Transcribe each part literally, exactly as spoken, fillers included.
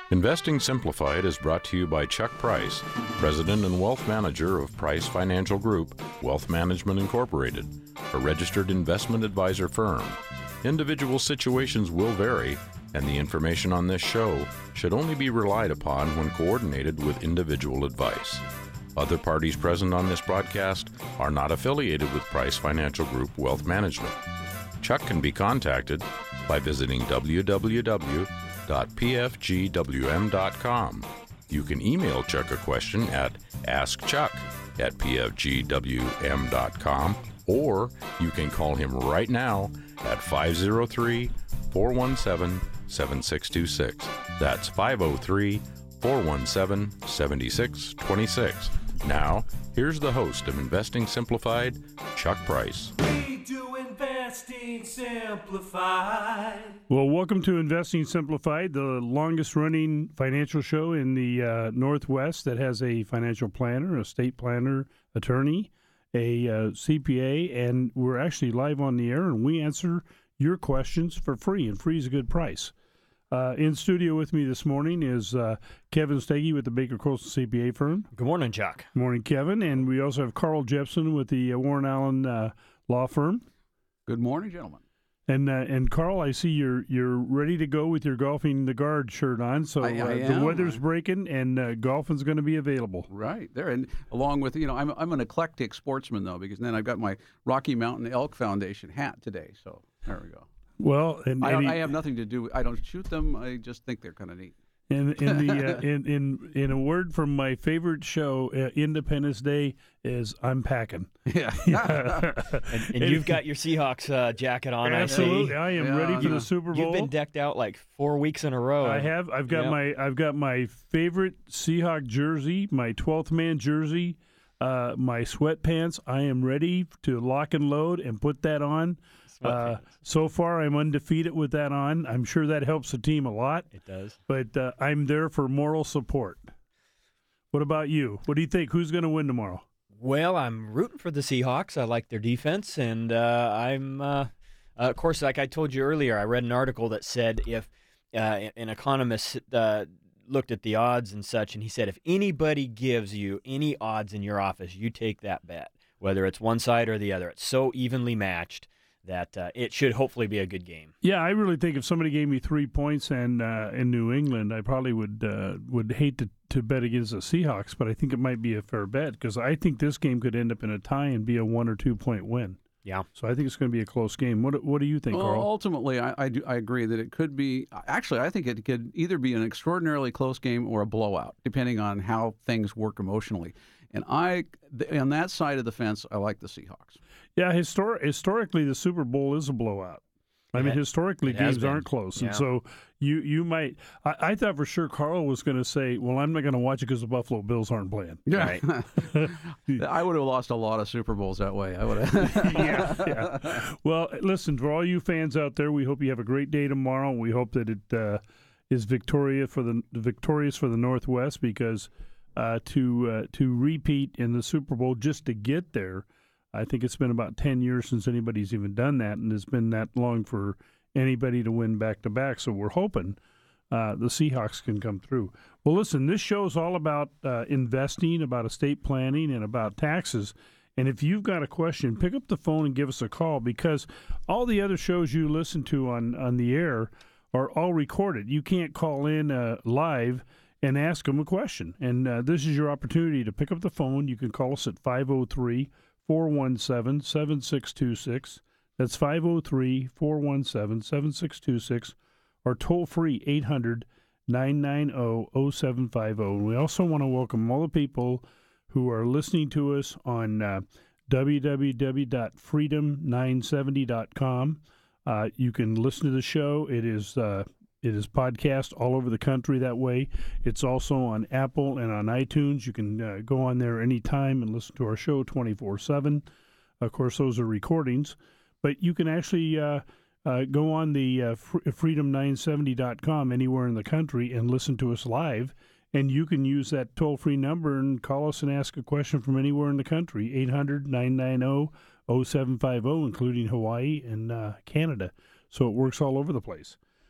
Investing Simplified is brought to you by Chuck Price, President and Wealth Manager of Price Financial Group, Wealth Management Incorporated, a registered investment advisor firm. Individual situations will vary, and the information on this show should only be relied upon when coordinated with individual advice. Other parties present on this broadcast are not affiliated with Price Financial Group Wealth Management. Chuck can be contacted by visiting w w w dot p f g w m dot com. You can email Chuck a question at ask chuck at p f g w m dot com, or you can call him right now at five oh three, four one seven, seven six two six. That's five oh three, four one seven, seven six two six. Now, here's the host of Investing Simplified, Chuck Price. We do Investing Simplified. Well, welcome to Investing Simplified, the longest-running financial show in the uh, Northwest that has a financial planner, a state planner, attorney, a uh, C P A, and we're actually live on the air, and we answer your questions for free, and free is a good price. Uh, in studio with me this morning is uh, Kevin Steggy with the Baker Coastal C P A firm. Good morning, Chuck. Good morning, Kevin. And we also have Carl Jepson with the uh, Warren Allen uh, Law Firm. Good morning, gentlemen. And uh, and Carl, I see you're you're ready to go with your Golfing the Guard shirt on. So I, I uh, am. the weather's breaking, and uh, golfing's going to be available. Right there, and along with you know, I'm I'm an eclectic sportsman though, because then I've got my Rocky Mountain Elk Foundation hat today. So there we go. Well, and, I, and he, I have nothing to do with, I don't shoot them. I just think they're kind of neat. in in the uh, in in in a word from my favorite show, uh, Independence Day, is I'm packing. Yeah, and, and you've got your Seahawks uh, jacket on. Absolutely, I, I am Yeah, ready for yeah. the Super Bowl. You've been decked out like four weeks in a row. I have. I've got Yep. my. I've got my favorite Seahawk jersey, my twelfth man jersey, uh, my sweatpants. I am ready to lock and load and put that on. Uh, so far, I'm undefeated with that on. I'm sure that helps the team a lot. It does. But uh, I'm there for moral support. What about you? What do you think? Who's going to win tomorrow? Well, I'm rooting for the Seahawks. I like their defense, and uh, I'm, uh, uh, of course, like I told you earlier, I read an article that said if uh, an economist uh, looked at the odds and such, and he said if anybody gives you any odds in your office, you take that bet, whether it's one side or the other. It's so evenly matched that uh, it should hopefully be a good game. Yeah, I really think if somebody gave me three points and uh, in New England, I probably would uh, would hate to, to bet against the Seahawks, but I think it might be a fair bet because I think this game could end up in a tie and be a one or two point win. Yeah. So I think it's going to be a close game. What What do you think, well, Carl? ultimately, I I, do, I agree that it could be. Actually, I think it could either be an extraordinarily close game or a blowout, depending on how things work emotionally. And I, on that side of the fence, I like the Seahawks. Yeah, histor- historically, the Super Bowl is a blowout. I mean, It- historically, it has games been. aren't close. Yeah. And so you, you might – I thought for sure Carl was going to say, well, I'm not going to watch it because the Buffalo Bills aren't playing. Right. I would have lost a lot of Super Bowls that way. I would have. yeah, yeah. Well, listen, for all you fans out there, we hope you have a great day tomorrow. We hope that it uh, is Victoria for the victorious for the Northwest because uh, to uh, to repeat in the Super Bowl just to get there, I think it's been about ten years since anybody's even done that, and it's been that long for anybody to win back-to-back. So we're hoping uh, the Seahawks can come through. Well, listen, this show is all about uh, investing, about estate planning, and about taxes. And if you've got a question, pick up the phone and give us a call because all the other shows you listen to on, on the air are all recorded. You can't call in uh, live and ask them a question. And uh, this is your opportunity to pick up the phone. You can call us at five oh three, four one seven, seven six two six. That's five oh three, four one seven, seven six two six, or toll-free eight hundred, nine nine zero, zero seven five zero. And we also want to welcome all the people who are listening to us on uh, w w w dot freedom nine seventy dot com. Uh, you can listen to the show. It is uh, it is podcast all over the country that way. It's also on Apple and on iTunes. You can uh, go on there anytime and listen to our show twenty-four seven. Of course, those are recordings. But you can actually uh, uh, go on the uh, freedom nine seventy dot com anywhere in the country and listen to us live. And you can use that toll-free number and call us and ask a question from anywhere in the country, eight hundred, nine nine zero, zero seven five zero, including Hawaii and uh, Canada. So it works all over the place.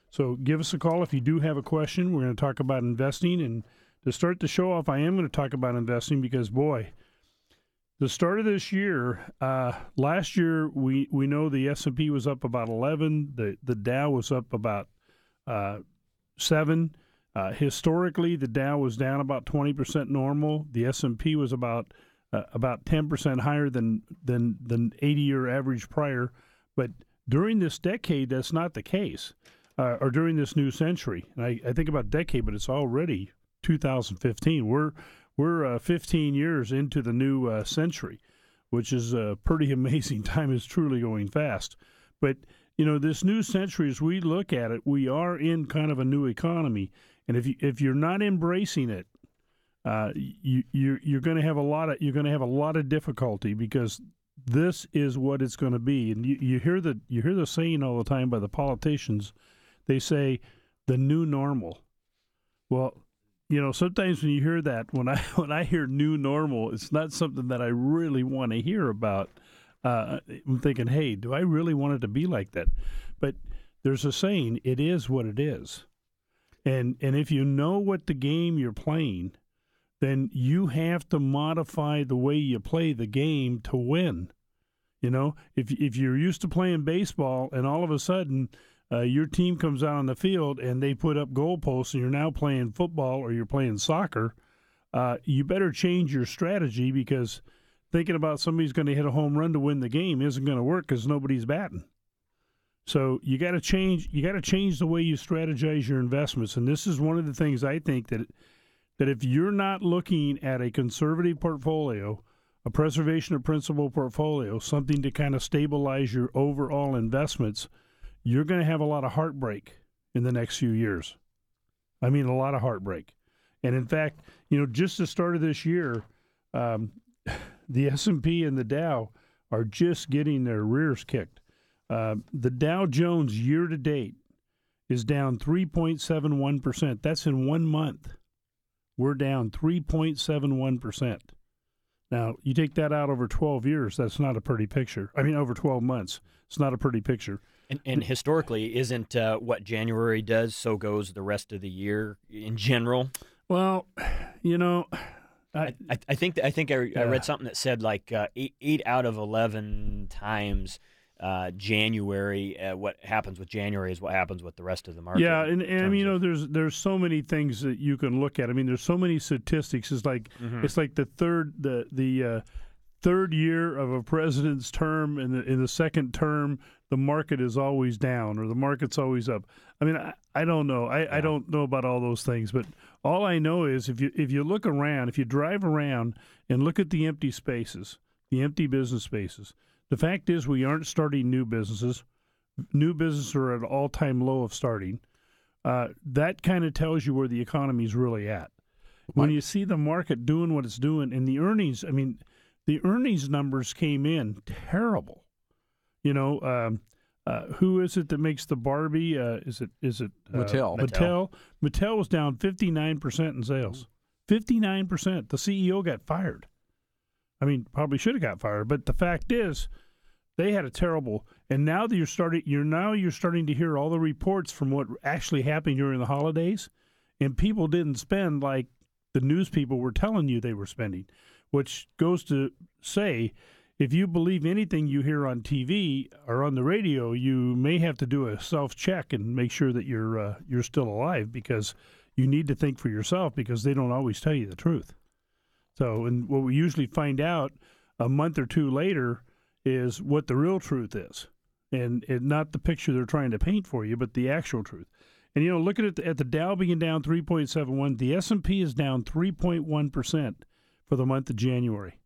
So give us a call if you do have a question. We're going to talk about investing. And to start the show off, I am going to talk about investing because, boy, the start of this year, uh, last year we, we know the S and P was up about eleven. The, the Dow was up about uh, seven. Uh, historically, the Dow was down about twenty percent normal. The S and P was about uh, about ten percent higher than than than eighty-year average prior. But during this decade, that's not the case. Uh, or during this new century, and I, I think about decade, but it's already two thousand fifteen. We're we're uh, fifteen years into the new uh, century, which is a pretty amazing time. It's truly going fast. But you know, this new century, as we look at it, we are in kind of a new economy. And if you if you're not embracing it, uh, you you're, you're going to have a lot of you're going to have a lot of difficulty because this is what it's going to be. And you, you hear the you hear the saying all the time by the politicians. They say the new normal. Well, you know, sometimes when you hear that, when I when I hear new normal, it's not something that I really want to hear about. Uh, I'm thinking, hey, do I really want it to be like that? But there's a saying: it is what it is. And and if you know what the game you're playing, then you have to modify the way you play the game to win. You know, if if you're used to playing baseball and all of a sudden uh, your team comes out on the field and they put up goalposts and you're now playing football or you're playing soccer, uh, you better change your strategy because thinking about somebody's going to hit a home run to win the game isn't going to work because nobody's batting. So you got to change. You got to change the way you strategize your investments, and this is one of the things I think that that if you're not looking at a conservative portfolio, a preservation of principal portfolio, something to kind of stabilize your overall investments, you're going to have a lot of heartbreak in the next few years. I mean, a lot of heartbreak. And in fact, you know, just the start of this year, um, the S and P and the Dow are just getting their rears kicked. Uh, the Dow Jones year-to-date is down three point seven one percent. That's in one month. We're down three point seven one percent. Now, you take that out over twelve years, that's not a pretty picture. I mean, over twelve months, it's not a pretty picture. And, and historically, isn't uh, what January does, so goes the rest of the year in general? Well, you know... I, I, I think I think I, yeah. I read something that said like uh, eight, eight out of eleven times uh, January. Uh, what happens with January is what happens with the rest of the market. Yeah, and, and I mean, you know, of, there's there's so many things that you can look at. I mean, there's so many statistics. It's like mm-hmm. it's like the third the the uh, third year of a president's term, and in, in the second term, the market is always down or the market's always up. I mean, I, I don't know. I, yeah. I don't know about all those things, but all I know is if you if you look around, if you drive around and look at the empty spaces, the empty business spaces, the fact is we aren't starting new businesses. New businesses are at an all-time low of starting. Uh, that kind of tells you where the economy is really at. When you see the market doing what it's doing, and the earnings, I mean, the earnings numbers came in terrible. You know, um, uh, who is it that makes the Barbie? Uh, is it is it uh, Mattel. Mattel. Mattel was down fifty-nine percent in sales. fifty-nine percent. The C E O got fired. I mean, probably should have got fired, but the fact is, they had a terrible. And now that you're starting, you're now you're starting to hear all the reports from what actually happened during the holidays, and people didn't spend like the news people were telling you they were spending, which goes to say, if you believe anything you hear on T V or on the radio, you may have to do a self-check and make sure that you're uh, you're still alive, because you need to think for yourself, because they don't always tell you the truth. So, and what we usually find out a month or two later is what the real truth is, and, and not the picture they're trying to paint for you, but the actual truth. And, you know, looking at the, at the Dow being down three point seven one, the S and P is down three point one percent for the month of January.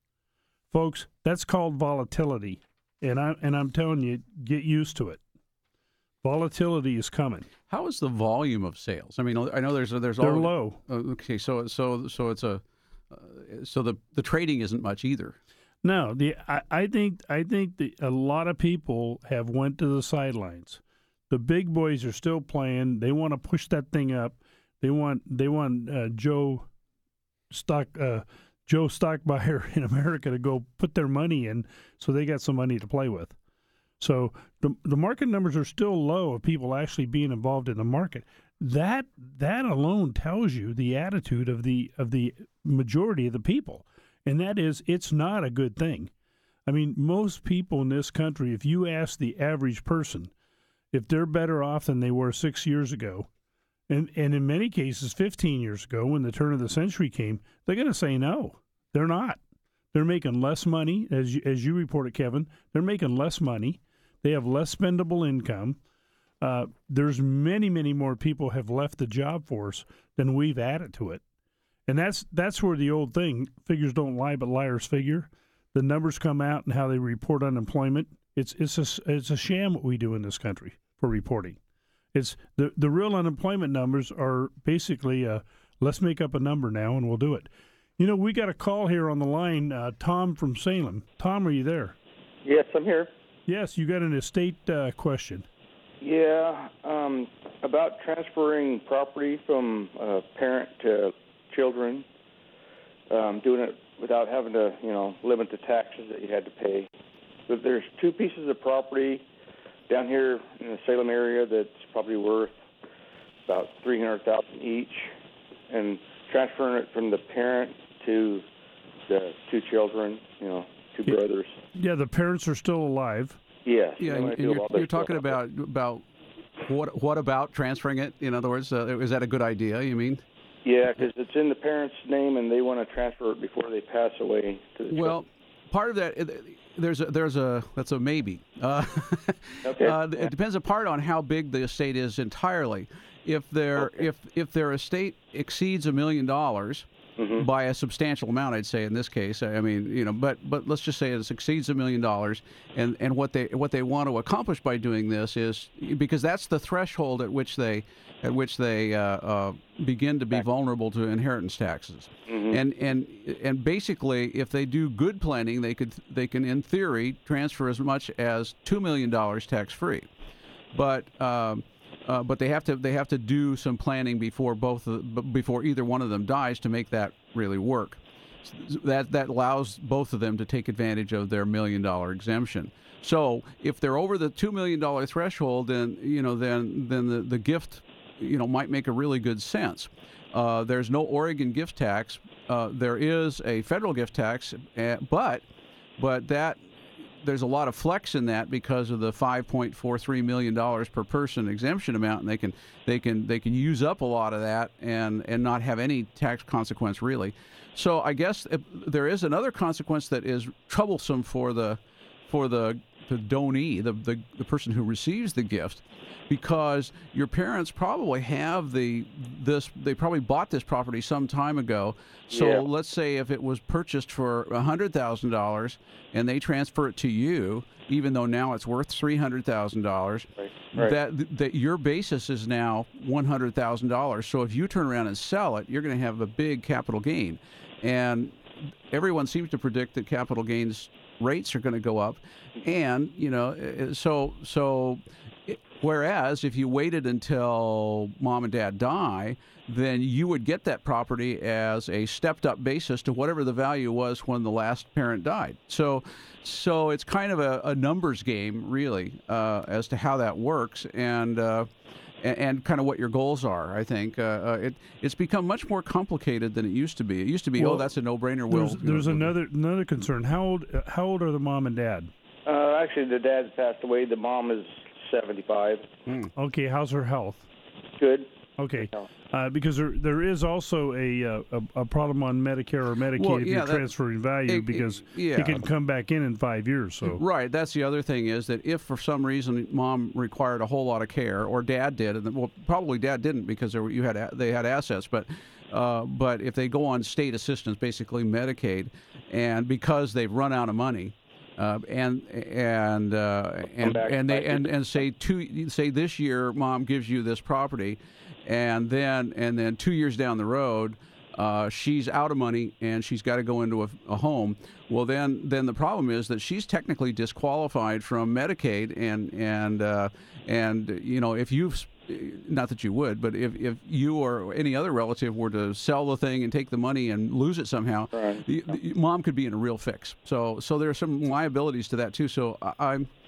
Folks, that's called volatility, and I and I'm telling you, get used to it. Volatility is coming. How is the volume of sales? I mean, I know there's there's they're all, low. Okay, so so so it's a uh, so the the trading isn't much either. No, the I, I think I think the, a lot of people have went to the sidelines. The big boys are still playing. They want to push that thing up. They want they want uh, Joe Stock. Uh, Joe Stockbuyer in America to go put their money in, so they got some money to play with. So the the market numbers are still low of people actually being involved in the market. That that alone tells you the attitude of the of the majority of the people, and that is it's not a good thing. I mean, most people in this country, if you ask the average person if they're better off than they were six years ago, and and in many cases fifteen years ago when the turn of the century came, they're going to say no. They're not. They're making less money, as you, as you reported, Kevin. They're making less money. They have less spendable income. Uh, there's many, many more people have left the job force than we've added to it. And that's that's where the old thing, figures don't lie, but liars figure. The numbers come out and how they report unemployment. It's it's a, it's a sham what we do in this country for reporting. It's the, the real unemployment numbers are basically, uh, let's make up a number now and we'll do it. You know, we got a call here on the line, uh, Tom from Salem. Tom, are you there? Yes, I'm here. Yes, you got an estate uh, question. Yeah, um, about transferring property from uh, parent to children, um, doing it without having to, you know, limit the taxes that you had to pay. But there's two pieces of property down here in the Salem area that's probably worth about three hundred thousand dollars each, and transferring it from the parent to the two children, you know, two yeah. brothers. Yeah, the parents are still alive. Yes. Yeah, and, and you're, you're talking about about what what about transferring it? In other words, uh, is that a good idea? You mean? Yeah, because it's in the parents' name, and they want to transfer it before they pass away to the well, children. Part of that, there's a, there's a that's a maybe. Uh, okay. uh, yeah. It depends a part on how big the estate is entirely. If their Okay. if if their estate exceeds a million dollars. Mm-hmm. By a substantial amount, I'd say in this case. I mean, you know, but but let's just say it exceeds a million dollars, and and what they what they want to accomplish by doing this is because that's the threshold at which they at which they uh, uh, begin to be vulnerable to inheritance taxes, mm-hmm. and and and basically, if they do good planning, they could they can in theory transfer as much as two million dollars tax free, but. Um, Uh, but they have to they have to do some planning before both of, before either one of them dies to make that really work. That that allows both of them to take advantage of their million dollar exemption. So if they're over the two million dollar threshold, then you know then then the, the gift you know might make a really good sense. Uh, there's no Oregon gift tax. Uh, there is a federal gift tax, uh, but but that. There's a lot of flex in that because of the five point four three million dollars per person exemption amount, and they can they can they can use up a lot of that and, and not have any tax consequence really. So I guess if there is another consequence that is troublesome for the for the the donee, the, the the person who receives the gift, because your parents probably have the this they probably bought this property some time ago. So yeah. let's say if it was purchased for one hundred thousand dollars and they transfer it to you, even though now it's worth three hundred thousand dollars, right. right. that that your basis is now one hundred thousand dollars. So if you turn around and sell it, you're going to have a big capital gain. And everyone seems to predict that capital gains rates are going to go up. And, you know, so so whereas if you waited until mom and dad die, then you would get that property as a stepped-up basis to whatever the value was when the last parent died. So so it's kind of a, a numbers game, really, uh, as to how that works and uh, and, and kind of what your goals are, I think. Uh, uh, it It's become much more complicated than it used to be. It used to be, well, oh, that's a no-brainer. Will There's, there's another another concern. How old, how old are the mom and dad? Uh, actually, the dad's passed away. The mom is seventy-five. Mm. Okay, how's her health? Good. Okay, uh, because there there is also a, uh, a a problem on Medicare or Medicaid Well, if yeah, you're that- transferring value it- because it- yeah. it can come back in in five years. So Right. That's the other thing is that if for some reason mom required a whole lot of care, or dad did, and well, probably dad didn't because there were, you had a- they had assets, but uh, but if they go on state assistance, basically Medicaid, and because they've run out of money. Uh, and and uh, and back and they five and, years. and say two say this year mom gives you this property, and then and then two years down the road, uh, she's out of money and she's got to go into a, a home. Well, then then the problem is that she's technically disqualified from Medicaid, and and uh, and you know if you've not that you would, but if, if you or any other relative were to sell the thing and take the money and lose it somehow, Right. the, the, mom could be in a real fix. So so there are some liabilities to that too. So I, I'm,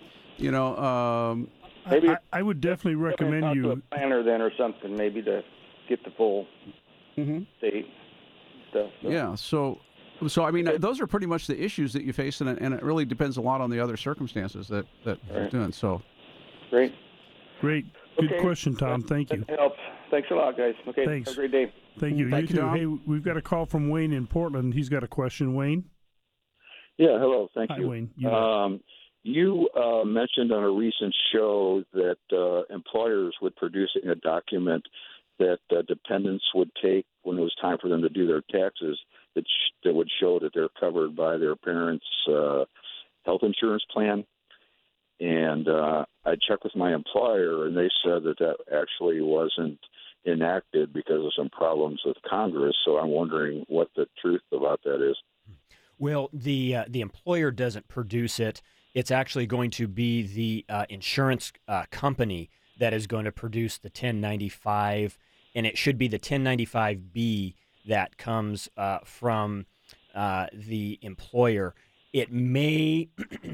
you know, um, Maybe I, I would definitely recommend talk you. to a planner then or something, maybe to get the full Mhm. state stuff. So. yeah. So, so I mean, those are pretty much the issues that you face, and it, and it really depends a lot on the other circumstances that that you're Right. doing. So, Great. Great, good Okay. question, Tom. Thank you. That helps. Thanks a lot, guys. Okay. Thanks. Have a great day. Thank you. Thank you you, too. Tom. Hey, we've got a call from Wayne in Portland. He's got a question. Wayne. Yeah, hello. Thank Hi, you. Wayne. You bet. Um, you uh, mentioned on a recent show that uh, employers would producing a document that uh, dependents would take when it was time for them to do their taxes that, sh- that would show that they're covered by their parents' uh, health insurance plan. And uh, I checked with my employer, and they said that that actually wasn't enacted because of some problems with Congress. So I'm wondering what the truth about that is. Well, the uh, the employer doesn't produce it. It's actually going to be the uh, insurance uh, company that is going to produce the ten ninety-five, and it should be the ten ninety-five B that comes uh, from uh, the employer. It may,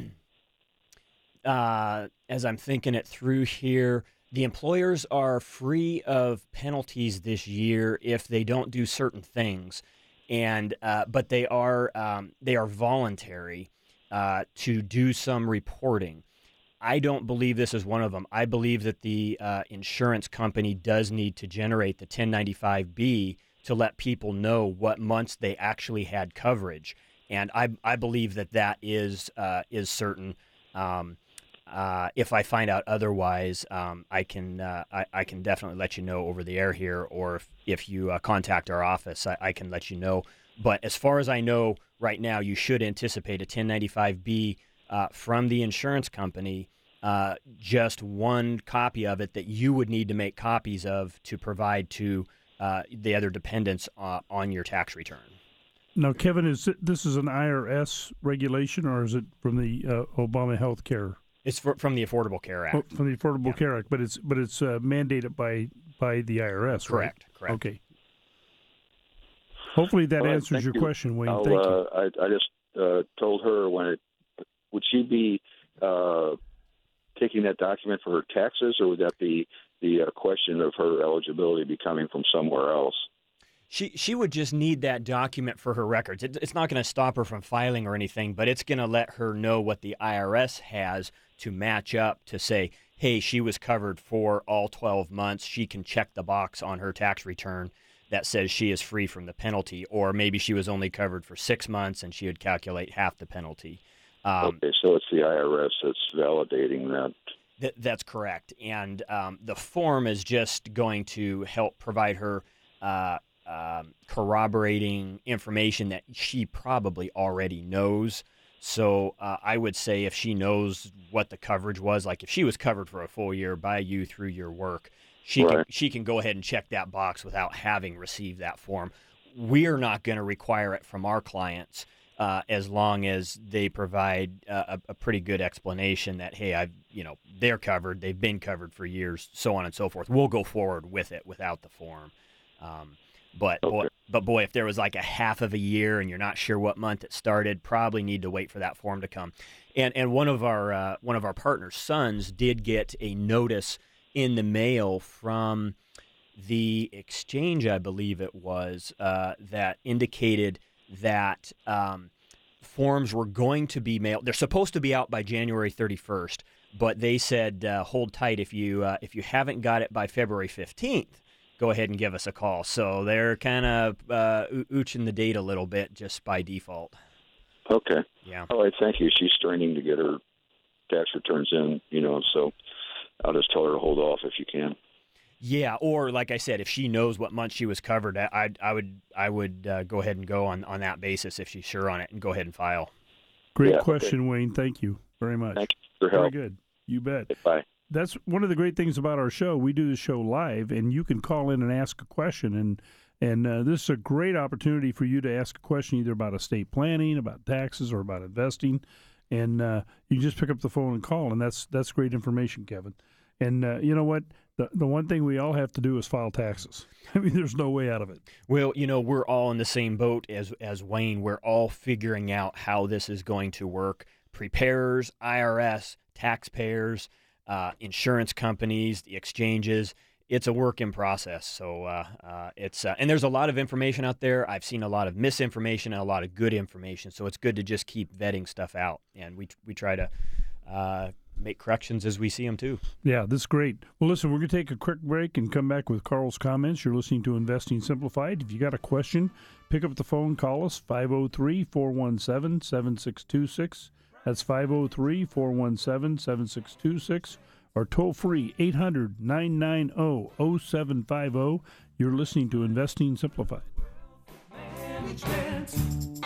uh, as I'm thinking it through here, the employers are free of penalties this year if they don't do certain things. And uh, but they are um, they are voluntary uh, to do some reporting. I don't believe this is one of them. I believe that the uh, insurance company does need to generate the ten ninety-five B to let people know what months they actually had coverage, and I I believe that that is uh, is certain. Um, Uh, if I find out otherwise, um, I can uh, I, I can definitely let you know over the air here, or if, if you uh, contact our office, I, I can let you know. But as far as I know right now, you should anticipate a ten ninety-five B uh, from the insurance company, uh, just one copy of it that you would need to make copies of to provide to uh, the other dependents uh, on your tax return. Now, Kevin, is it, this is an I R S regulation, or is it from the uh, Obama Health Care? It's for, from the Affordable Care Act. Oh, from the Affordable Yeah. Care Act, but it's but it's uh, mandated by by the I R S, Correct. right? Correct. Okay. Hopefully that All right, answers thank your you. question, Wayne. I'll, Thank you. uh, I, I just uh, told her when it would she be uh, taking that document for her taxes, or would that be the uh, question of her eligibility be coming from somewhere else? She she would just need that document for her records. It, it's not going to stop her from filing or anything, but it's going to let her know what the I R S has to match up to say, hey, she was covered for all twelve months. She can check the box on her tax return that says she is free from the penalty, or maybe she was only covered for six months and she would calculate half the penalty. Um, Okay, so it's the I R S that's validating that. Th- that's correct. And um, the form is just going to help provide her uh, um, corroborating information that she probably already knows. So uh, I would say if she knows what the coverage was, like if she was covered for a full year by you through your work, she Right. can, she can go ahead and check that box without having received that form. We're not going to require it from our clients. Uh, as long as they provide uh, a, a pretty good explanation that, hey, I've, you know, they're covered, they've been covered for years, so on and so forth. We'll go forward with it without the form. Um, but Okay. boy, but boy, if there was like a half of a year and you're not sure what month it started, probably need to wait for that form to come. And and one of our uh, one of our partners' sons did get a notice in the mail from the exchange, I believe it was, uh, that indicated that um, forms were going to be mailed. They're supposed to be out by January thirty-first, but they said uh, hold tight if you uh, if you haven't got it by February fifteenth. Go ahead and give us a call. So they're kind of uh, ooching the date a little bit just by default. Okay. Yeah. All right, thank you. She's straining to get her tax returns in, you know, so I'll just tell her to hold off if you can. Yeah, or like I said, if she knows what month she was covered, I I, I would I would uh, go ahead and go on, on that basis if she's sure on it, and go ahead and file. Great Yeah, okay. question, Wayne. Thank you very much. Thank you for Very help. good. You bet. Bye. That's one of the great things about our show. We do the show live, and you can call in and ask a question. And and uh, this is a great opportunity for you to ask a question either about estate planning, about taxes, or about investing. And uh, you can just pick up the phone and call, and that's that's great information, Kevin. And uh, you know what? The the one thing we all have to do is file taxes. I mean, there's no way out of it. Well, you know, we're all in the same boat as as Wayne. We're all figuring out how this is going to work. preparers, I R S, taxpayers, uh, insurance companies, the exchanges. It's a work in process. So uh, uh, it's uh, and there's a lot of information out there. I've seen a lot of misinformation and a lot of good information. So it's good to just keep vetting stuff out, and we we try to uh, make corrections as we see them too. Yeah, this is great. Well, listen, we're going to take a quick break and come back with Carl's comments. You're listening to Investing Simplified. If you got a question, pick up the phone, call us five oh three, four one seven, seven six two six. That's five oh three, four one seven, seven six two six. Or toll-free, eight hundred, nine nine zero, zero seven five zero. You're listening to Investing Simplified. Management.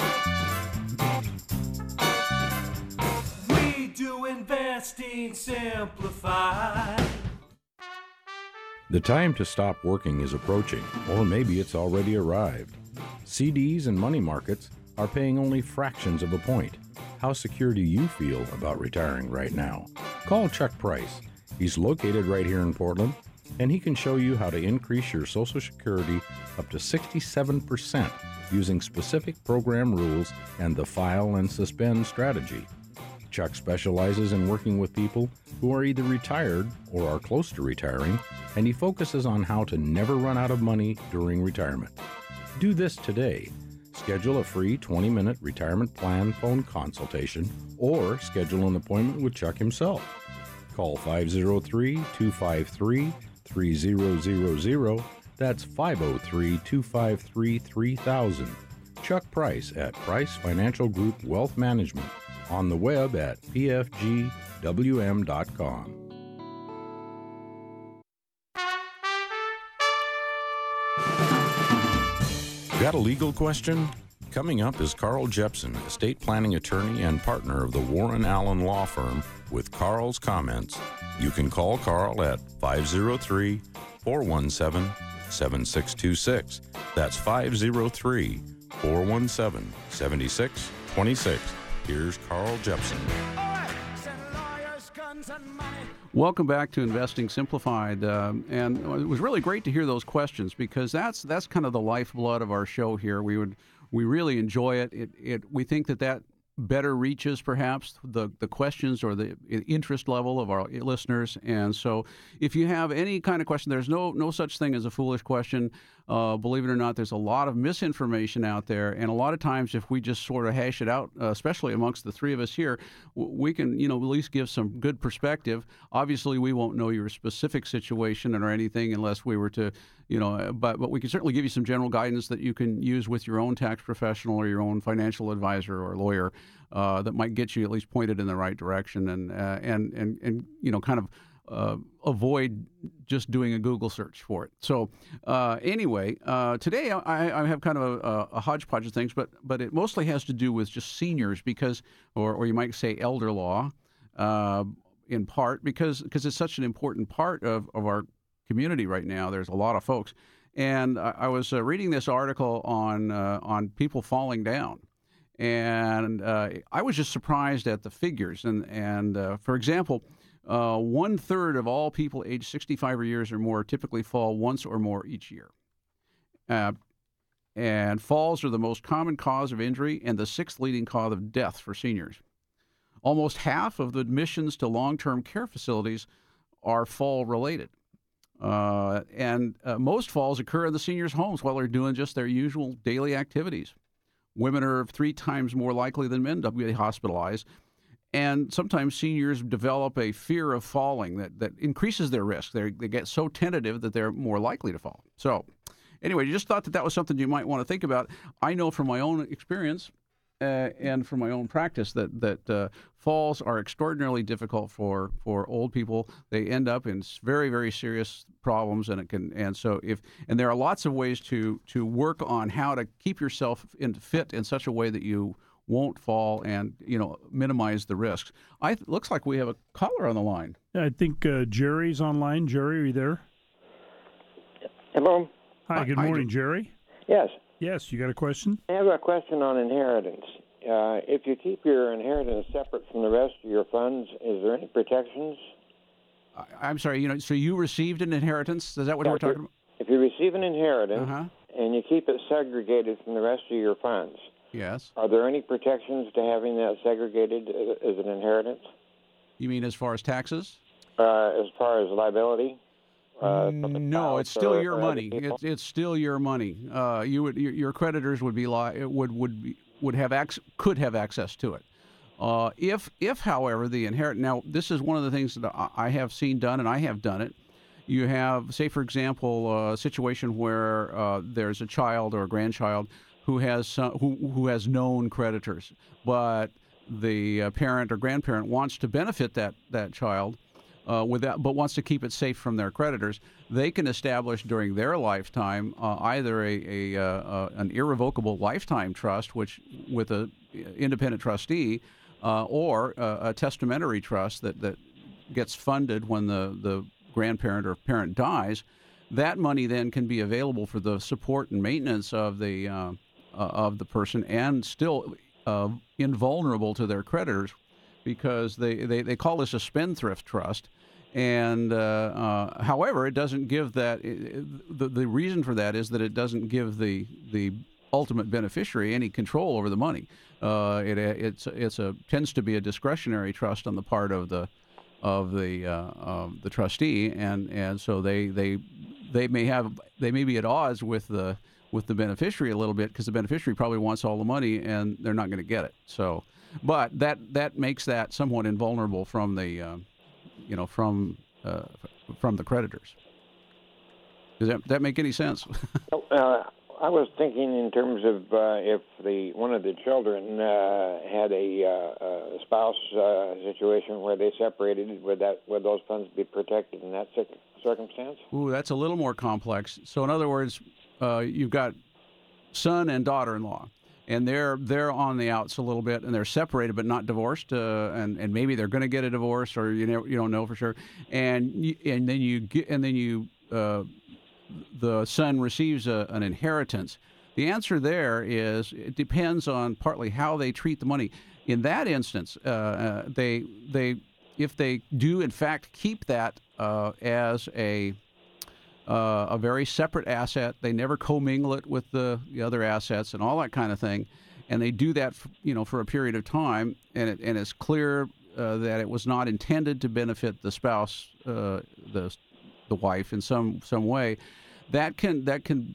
We do Investing Simplified. The time to stop working is approaching, or maybe it's already arrived. C Ds and money markets are paying only fractions of a point. How secure do you feel about retiring right now? Call Chuck Price. He's located right here in Portland, and he can show you how to increase your Social Security up to sixty-seven percent using specific program rules and the file and suspend strategy. Chuck specializes in working with people who are either retired or are close to retiring, and he focuses on how to never run out of money during retirement. Do this today. Schedule a free twenty-minute retirement plan phone consultation or schedule an appointment with Chuck himself. Call five oh three, two five three, three oh zero zero. That's five oh three, two five three, three thousand. Chuck Price at Price Financial Group Wealth Management. On the web at p f g w m dot com. Got a legal question? Coming up is Carl Jepson, estate planning attorney and partner of the Warren Allen Law Firm, with Carl's comments. You can call Carl at five oh three, four one seven, seven six two six. That's five oh three, four one seven, seven six two six. Here's Carl Jepson. Welcome back to Investing Simplified, um, and it was really great to hear those questions, because that's that's kind of the lifeblood of our show here. We would we really enjoy it. It it we think that that better reaches perhaps the the questions or the interest level of our listeners. And so, if you have any kind of question, there's no no such thing as a foolish question. Uh, believe it or not, there's a lot of misinformation out there, and a lot of times, if we just sort of hash it out, uh, especially amongst the three of us here, we can, you know, at least give some good perspective. Obviously, we won't know your specific situation or anything unless we were to, you know, but but we can certainly give you some general guidance that you can use with your own tax professional or your own financial advisor or lawyer uh, that might get you at least pointed in the right direction, and uh, and and and you know, kind of. Uh, avoid just doing a Google search for it. So uh, anyway, uh, today I, I have kind of a, a hodgepodge of things, but but it mostly has to do with just seniors, because, or or you might say elder law, uh, in part because because it's such an important part of, of our community right now. There's a lot of folks, and I, I was uh, reading this article on uh, on people falling down. And uh, I was just surprised at the figures. And, and uh, for example, uh, one-third of all people aged sixty-five or years or more typically fall once or more each year. Uh, and falls are the most common cause of injury and the sixth leading cause of death for seniors. Almost half of the admissions to long-term care facilities are fall-related. Uh, and uh, most falls occur in the seniors' homes while they're doing just their usual daily activities. Women are three times more likely than men to be hospitalized. And sometimes seniors develop a fear of falling that, that increases their risk. They're, they get so tentative that they're more likely to fall. So anyway, you just thought that that was something you might want to think about. I know from my own experience uh, and from my own practice that, that uh, falls are extraordinarily difficult for, for old people. They end up in very, very serious problems, and it can and so if and there are lots of ways to to work on how to keep yourself in, fit in such a way that you won't fall and, you know, minimize the risks. I looks like we have a caller on the line. I think uh, Jerry's online. Jerry, are you there? Hello. Hi, good Hi, morning, Hi, Jerry. Yes. Yes, you got a question? I have a question on inheritance. Uh, if you keep your inheritance separate from the rest of your funds, is there any protections? I, I'm sorry, you know, so you received an inheritance? Is that what Yeah, we're talking about? If you receive an inheritance Uh-huh. and you keep it segregated from the rest of your funds, Yes. Are there any protections to having that segregated as an inheritance? You mean as far as taxes? Uh, as far as liability? Uh, no, it's still or, your or money. It's it's still your money. Uh, you would your, your creditors would be li- would would be, would have ac- could have access to it. Uh, if if however the inherit now this is one of the things that I have seen done, and I have done it. You have, say, for example, a situation where uh, there's a child or a grandchild who has some, who who has known creditors, but the uh, parent or grandparent wants to benefit that that child. Uh, without, but wants to keep it safe from their creditors. They can establish during their lifetime uh, either a, a uh, uh, an irrevocable lifetime trust, which with a independent trustee, uh, or a, a testamentary trust that, that gets funded when the, the grandparent or parent dies. That money then can be available for the support and maintenance of the uh, uh, of the person, and still uh, invulnerable to their creditors. Because they, they, they call this a spendthrift trust, and uh, uh, however, it doesn't give that. It, the the reason for that is that it doesn't give the the ultimate beneficiary any control over the money. Uh, it it's it's a tends to be a discretionary trust on the part of the of the uh, of the trustee, and, and so they they they may have they may be at odds with the with the beneficiary a little bit, because the beneficiary probably wants all the money and they're not going to get it. So. But that, that makes that somewhat invulnerable from the, uh, you know, from uh, from the creditors. Does that that make any sense? uh, I was thinking in terms of uh, if the one of the children uh, had a, uh, a spouse uh, situation where they separated, would that would those funds be protected in that circumstance? Ooh, that's a little more complex. So in other words, uh, you've got son and daughter-in-law. And they're they're on the outs a little bit, and they're separated but not divorced, uh, and and maybe they're going to get a divorce, or you know you don't know for sure. And you, and then you get and then you uh, the son receives a, an inheritance. The answer there is it depends on partly how they treat the money. In that instance, uh, uh, they they if they do in fact keep that uh, as a Uh, a very separate asset. They never commingle it with the, the other assets and all that kind of thing, and they do that, f- you know, for a period of time, and it, and it's clear uh, that it was not intended to benefit the spouse, uh, the the wife in some some way. That can that can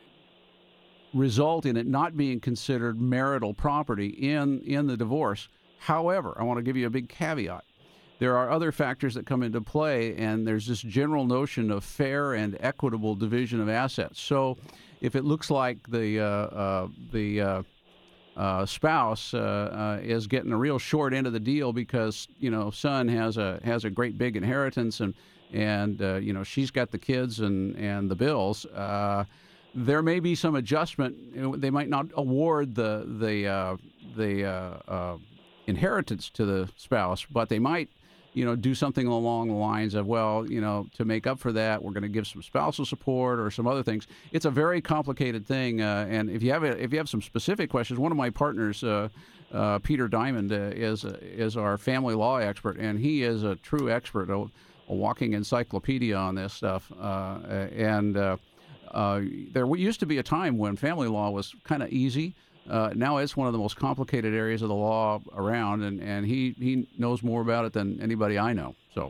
result in it not being considered marital property in in the divorce. However, I want to give you a big caveat. There are other factors that come into play, and there's this general notion of fair and equitable division of assets. So if it looks like the uh, uh, the uh, uh, spouse uh, uh, is getting a real short end of the deal because, you know, son has a has a great big inheritance, and, and uh, you know, she's got the kids and, and the bills, uh, there may be some adjustment. They might not award the, the, uh, the uh, uh, inheritance to the spouse, but they might, you know, do something along the lines of, well, you know, to make up for that, we're going to give some spousal support or some other things. It's a very complicated thing, uh, and if you have a, if you have some specific questions, one of my partners, uh, uh, Peter Diamond, uh, is uh, is our family law expert, and he is a true expert, a, a walking encyclopedia on this stuff. Uh, and uh, uh, there used to be a time when family law was kind of easy. Uh, now it's one of the most complicated areas of the law around, and, and he, he knows more about it than anybody I know. So,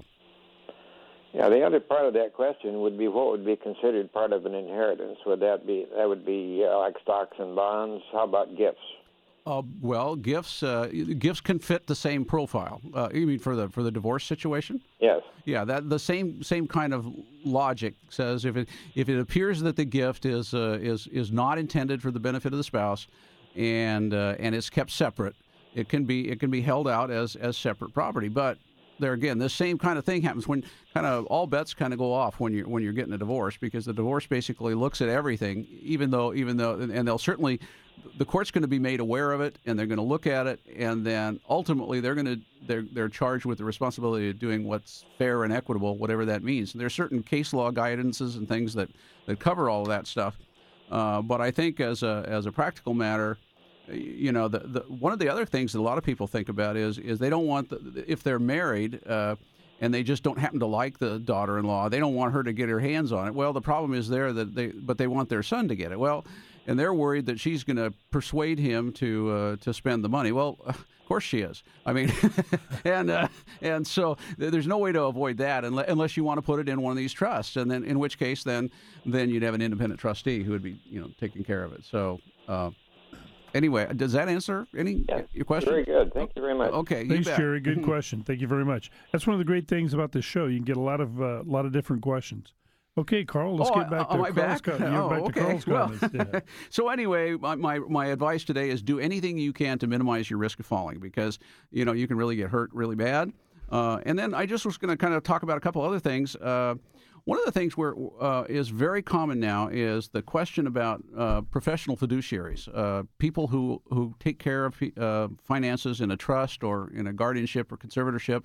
yeah, the other part of that question would be what would be considered part of an inheritance. Would that be that would be uh, like stocks and bonds? How about gifts? Uh, well, gifts uh, gifts can fit the same profile. Uh, you mean for the for the divorce situation? Yes. Yeah, that the same same kind of logic says if it if it appears that the gift is uh, is is not intended for the benefit of the spouse, and uh, and it's kept separate, it can be it can be held out as as separate property. But there again, the same kind of thing happens when kind of all bets kind of go off when you're when you're getting a divorce, because the divorce basically looks at everything, even though even though and they'll certainly the court's going to be made aware of it, and they're going to look at it, and then ultimately they're going to they're they're charged with the responsibility of doing what's fair and equitable, whatever that means. And there's certain case law guidances and things that, that cover all of that stuff. Uh, but I think as a as a practical matter, you know, the, the one of the other things that a lot of people think about is is they don't want the, if they're married uh, and they just don't happen to like the daughter-in-law, they don't want her to get her hands on it. Well, the problem is there that they but they want their son to get it. Well, and they're worried that she's going to persuade him to uh, to spend the money. Well, of course she is. I mean, and uh, and so there's no way to avoid that unless you want to put it in one of these trusts, and then in which case then then you'd have an independent trustee who would be you know taking care of it. So. Uh, Anyway, does that answer any yeah, your question? Very good. Thank you very much. Okay, thanks, Jerry. Good question. Thank you very much. That's one of the great things about this show. You can get a lot of a uh, lot of different questions. Okay, Carl, let's oh, get back uh, to I Carl's back? co- oh, back okay. to Carl's well, comments. Yeah. So anyway, my, my my advice today is do anything you can to minimize your risk of falling, because you know you can really get hurt really bad. Uh, and then I just was going to kind of talk about a couple other things. Uh, One of the things where uh, is very common now is the question about uh, professional fiduciaries, uh, people who, who take care of uh, finances in a trust or in a guardianship or conservatorship,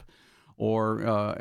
or uh,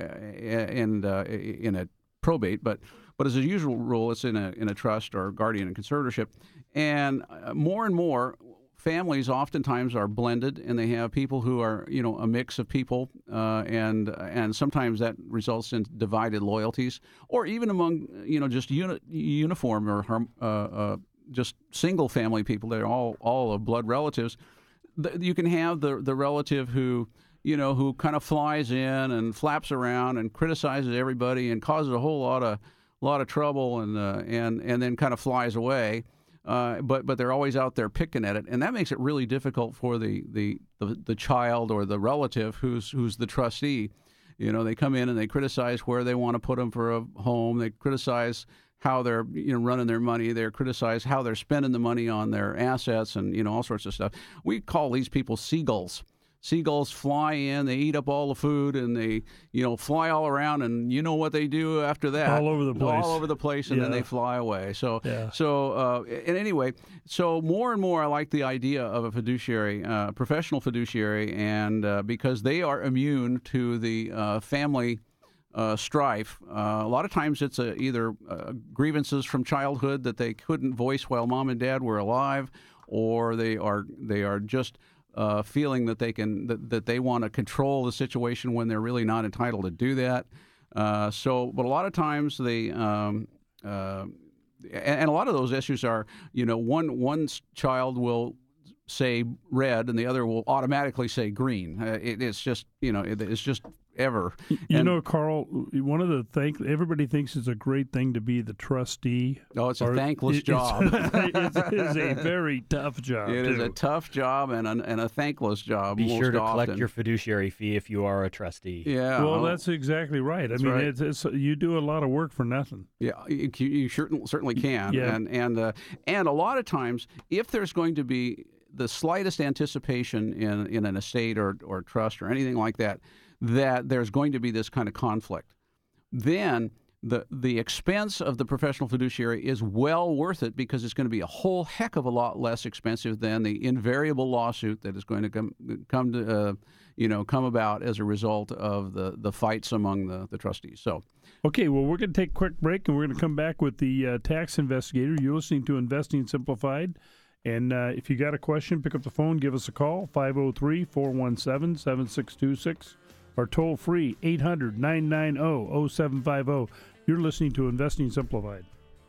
and uh, in a probate. But but as a usual rule, it's in a in a trust or guardian and conservatorship. And more and more, families oftentimes are blended, and they have people who are, you know, a mix of people, uh, and and sometimes that results in divided loyalties, or even among, you know, just uni- uniform or uh, uh, just single family people. They're all all of blood relatives. You can have the the relative who, you know, who kind of flies in and flaps around and criticizes everybody and causes a whole lot of lot of trouble, and uh, and and then kind of flies away. Uh, but but they're always out there picking at it, and that makes it really difficult for the, the, the, the child or the relative who's who's the trustee. You know, they come in and they criticize where they want to put them for a home. They criticize how they're you know running their money. They criticize how they're spending the money on their assets, and you know all sorts of stuff. We call these people seagulls. Seagulls fly in, they eat up all the food, and they, you know, fly all around, and you know what they do after that? All over the place. All over the place, and yeah. then they fly away. So, yeah. so, uh, and anyway, so more and more I like the idea of a fiduciary, uh, professional fiduciary, and uh, because they are immune to the uh, family uh, strife. Uh, a lot of times it's a, either uh, grievances from childhood that they couldn't voice while mom and dad were alive, or they are they are just Uh, feeling that they can that, that they want to control the situation when they're really not entitled to do that. Uh, so, but a lot of times they, um, uh, and, and a lot of those issues are, you know, one one child will say red and the other will automatically say green. Uh, it, it's just, you know, it, it's just ever. You and, know, Carl, one of the things everybody thinks is a great thing to be the trustee. Oh, it's a or, thankless it, job. It's, it is a very tough job. It too. is a tough job and a, and a thankless job. Be most sure to often. collect your fiduciary fee if you are a trustee. Yeah. Well, that's exactly right. I mean, right. It's, it's you do a lot of work for nothing. Yeah, you, you certainly certainly can. Yeah. And and uh, and a lot of times, if there's going to be the slightest anticipation in, in an estate or or trust or anything like that, that there's going to be this kind of conflict, then the the expense of the professional fiduciary is well worth it, because it's going to be a whole heck of a lot less expensive than the invariable lawsuit that is going to come come to uh, you know come about as a result of the, the fights among the, the trustees. So. Okay, well, we're going to take a quick break, and we're going to come back with the uh, tax investigator. You're listening to Investing Simplified. And uh, if you got a question, pick up the phone, give us a call, five oh three, four one seven, seven six two six, or toll free, eight hundred, nine nine zero, zero seven five zero. You're listening to Investing Simplified.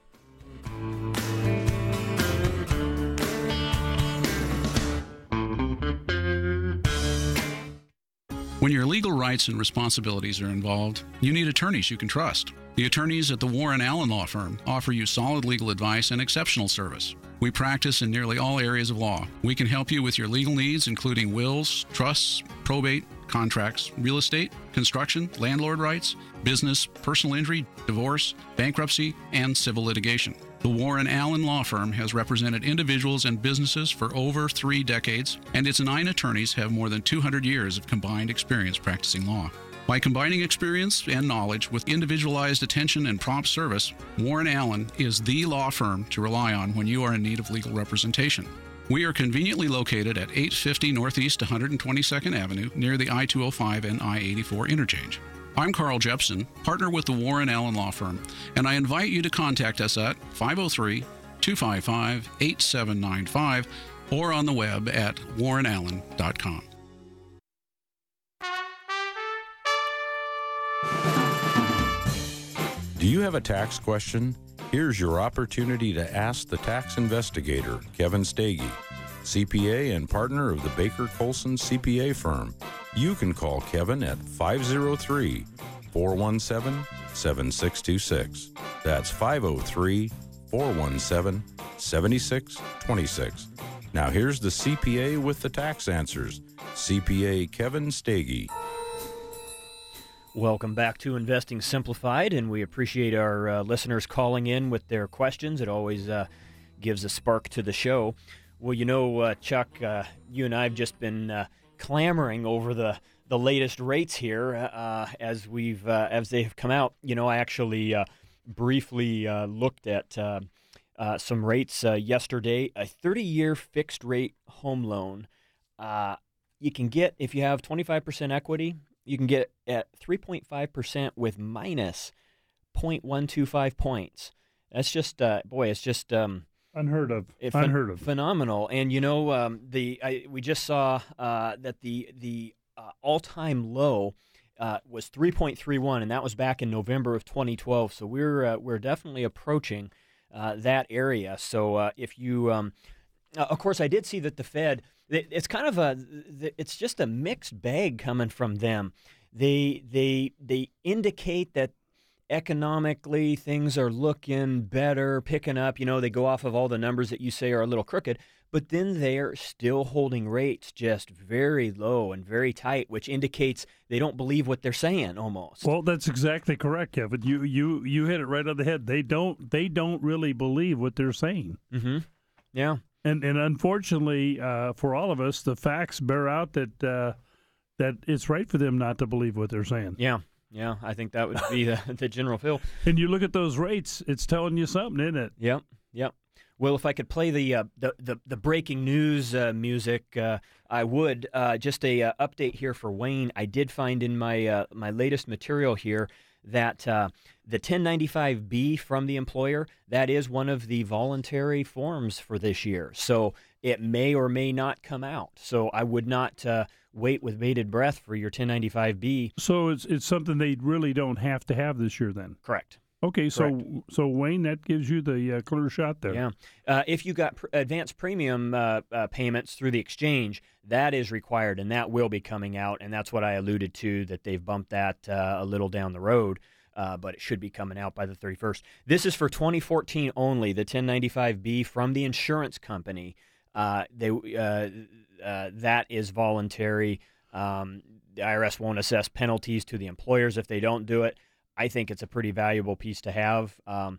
When your legal rights and responsibilities are involved, you need attorneys you can trust. The attorneys at the Warren Allen Law Firm offer you solid legal advice and exceptional service. We practice in nearly all areas of law. We can help you with your legal needs, including wills, trusts, probate, contracts, real estate, construction, landlord rights, business, personal injury, divorce, bankruptcy, and civil litigation. The Warren Allen Law Firm has represented individuals and businesses for over three decades, and its nine attorneys have more than two hundred years of combined experience practicing law. By combining experience and knowledge with individualized attention and prompt service, Warren Allen is the law firm to rely on when you are in need of legal representation. We are conveniently located at eight fifty Northeast one hundred twenty-second Avenue, near the I two oh five and I eighty-four interchange. I'm Carl Jepson, partner with the Warren Allen Law Firm, and I invite you to contact us at five oh three, two five five, eight seven nine five or on the web at warren allen dot com. Do you have a tax question? Here's your opportunity to ask the tax investigator, Kevin Stege, C P A and partner of the Baker Colson C P A firm. You can call Kevin at five oh three, four one seven, seven six two six. That's five oh three, four one seven, seven six two six. Now here's the C P A with the tax answers, C P A Kevin Stege. Welcome back to Investing Simplified, and we appreciate our uh, listeners calling in with their questions. It always uh, gives a spark to the show. Well, you know, uh, Chuck, uh, you and I have just been uh, clamoring over the, the latest rates here uh, as we've uh, as they have come out. You know, I actually uh, briefly uh, looked at uh, uh, some rates uh, yesterday. A thirty-year fixed-rate home loan uh, you can get if you have twenty-five percent equity. You can get at three point five percent with minus zero point one two five points. That's just, uh, boy, it's just um, unheard of. It, unheard of. Phenomenal. And you know, um, the I, we just saw uh, that the the uh, all-time low uh, was three point three one, and that was back in November of twenty twelve. So we're uh, we're definitely approaching uh, that area. So uh, if you, um, uh, of course, I did see that the Fed. It's kind of a, it's just a mixed bag coming from them. They they they indicate that economically things are looking better, picking up. You know, they go off of all the numbers that you say are a little crooked, but then they're still holding rates just very low and very tight, which indicates they don't believe what they're saying almost. Well, that's exactly correct, Kevin. You you you hit it right on the head. They don't they don't really believe what they're saying. Mm-hmm. Yeah. And and unfortunately, uh, for all of us, the facts bear out that uh, that it's right for them not to believe what they're saying. Yeah, yeah, I think that would be the, the general feel. And you look at those rates; it's telling you something, isn't it? Yep, yep. Well, if I could play the uh, the, the the breaking news uh, music, uh, I would. Uh, just a uh, update here for Wayne. I did find in my uh, my latest material here that uh, the ten ninety-five B from the employer, that is one of the voluntary forms for this year. So it may or may not come out. So I would not uh, wait with bated breath for your ten ninety-five B. So it's it's something they really don't have to have this year then? Correct. Okay, so Correct. so Wayne, that gives you the uh, clear shot there. Yeah. Uh, if you got pr- advanced premium uh, uh, payments through the exchange, that is required, and that will be coming out, and that's what I alluded to, that they've bumped that uh, a little down the road, uh, but it should be coming out by the thirty-first. This is for twenty fourteen only, the ten ninety-five B from the insurance company. Uh, they uh, uh, that is voluntary. Um, the I R S won't assess penalties to the employers if they don't do it. I think it's a pretty valuable piece to have um,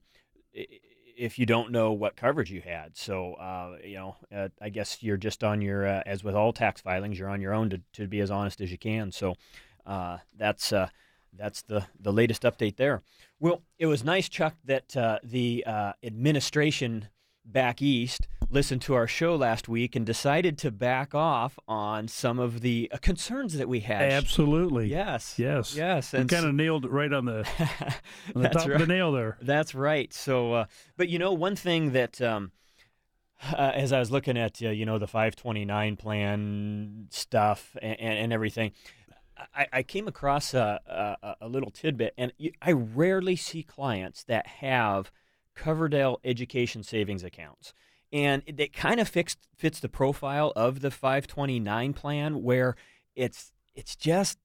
if you don't know what coverage you had. So, uh, you know, uh, I guess you're just on your, uh, as with all tax filings, you're on your own to, to be as honest as you can. So uh, that's uh, that's the, the latest update there. Well, it was nice, Chuck, that uh, the uh, administration back east listened to our show last week and decided to back off on some of the uh, concerns that we had. Absolutely. Yes. Yes. Yes. And kind of nailed it right on the, on the top right. of the nail there. That's right. So, uh, but you know, one thing that, um, uh, as I was looking at, uh, you know, the five twenty-nine plan stuff and, and, and everything, I, I came across a, a, a little tidbit, and I rarely see clients that have Coverdell education savings accounts. And it, it kind of fixed, fits the profile of the five twenty-nine plan, where it's it's just,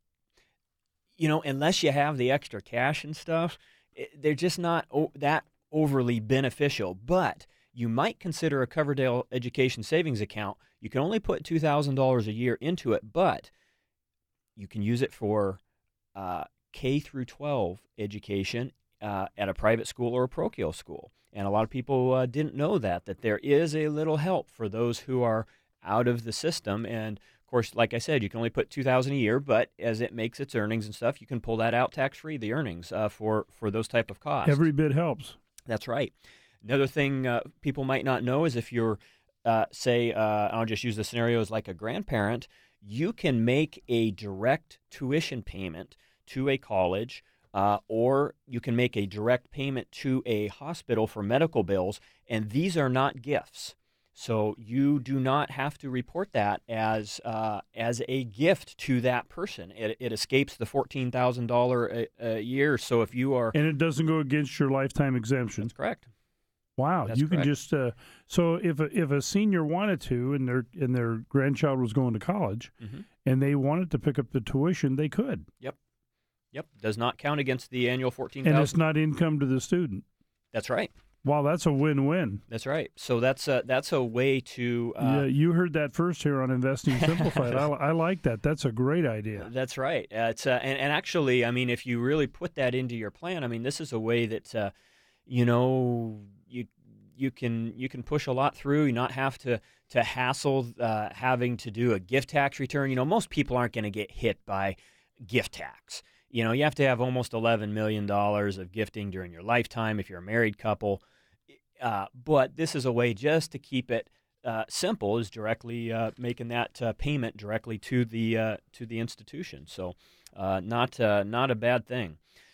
you know, unless you have the extra cash and stuff, it, they're just not o- that overly beneficial. But you might consider a Coverdell education savings account. You can only put two thousand dollars a year into it, but you can use it for uh, K through twelve education Uh, at a private school or a parochial school. And a lot of people uh, didn't know that, that there is a little help for those who are out of the system. And, of course, like I said, you can only put two thousand dollars a year, but as it makes its earnings and stuff, you can pull that out tax-free, the earnings, uh, for, for those type of costs. Every bit helps. That's right. Another thing uh, people might not know is if you're, uh, say, uh, I'll just use the scenario as like a grandparent, you can make a direct tuition payment to a college, Uh, or you can make a direct payment to a hospital for medical bills, and these are not gifts. So you do not have to report that as uh, as a gift to that person. It, it escapes the fourteen thousand dollars a, a year. So if you are... And it doesn't go against your lifetime exemption. That's correct. Wow, That's you can correct. just uh, so if a, if a senior wanted to, and their and their grandchild was going to college, Mhm. and they wanted to pick up the tuition, they could, Yep. Yep. Does not count against the annual fourteen and thousand. it's not income to the student. That's right. Wow, that's a win-win. That's right. So that's a, that's a way to. Uh, yeah, you heard that first here on Investing Simplified. I, I like that. That's a great idea. That's right. Uh, it's uh, and, and actually, I mean, if you really put that into your plan, I mean, this is a way that uh, you know you you can you can push a lot through. You not have to to hassle uh, having to do a gift tax return. You know, most people aren't going to get hit by gift tax. You know, you have to have almost eleven million dollars of gifting during your lifetime if you're a married couple. Uh, but this is a way just to keep it uh, simple, is directly uh, making that uh, payment directly to the uh, to the institution. So, uh, not uh, not a bad thing.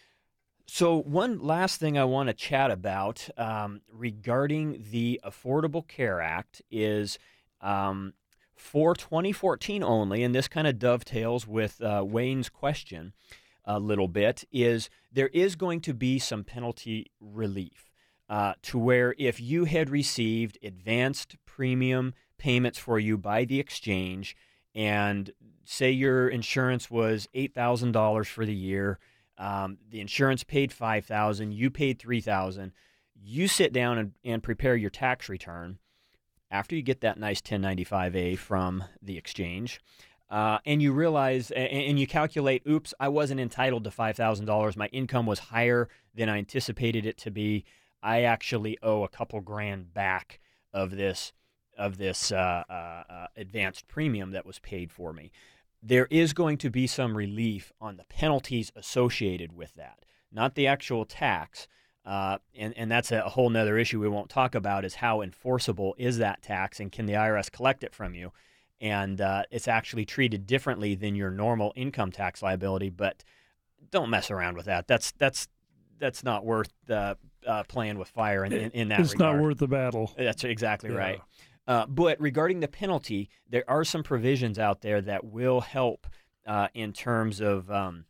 So, one last thing I want to chat about um, regarding the Affordable Care Act is um, for twenty fourteen only, and this kind of dovetails with uh, Wayne's question a little bit. Is there is going to be some penalty relief. Uh, to where if you had received advanced premium payments for you by the exchange, and say your insurance was eight thousand dollars for the year, um, the insurance paid five thousand dollars, you paid three thousand dollars, you sit down and, and prepare your tax return after you get that nice ten ninety-five A from the exchange, uh, and you realize, and, and you calculate, oops, I wasn't entitled to five thousand dollars, my income was higher than I anticipated it to be, I actually owe a couple grand back of this of this uh, uh, uh, advanced premium that was paid for me. There is going to be some relief on the penalties associated with that, not the actual tax. Uh, and, and that's a whole nother issue we won't talk about, is how enforceable is that tax, and can the I R S collect it from you? And uh, it's actually treated differently than your normal income tax liability, but don't mess around with that. That's that's that's not worth uh, uh, playing with fire in, in, in that It's regard. not worth the battle. That's exactly Yeah. right. Uh, but regarding the penalty, there are some provisions out there that will help uh, in terms of um,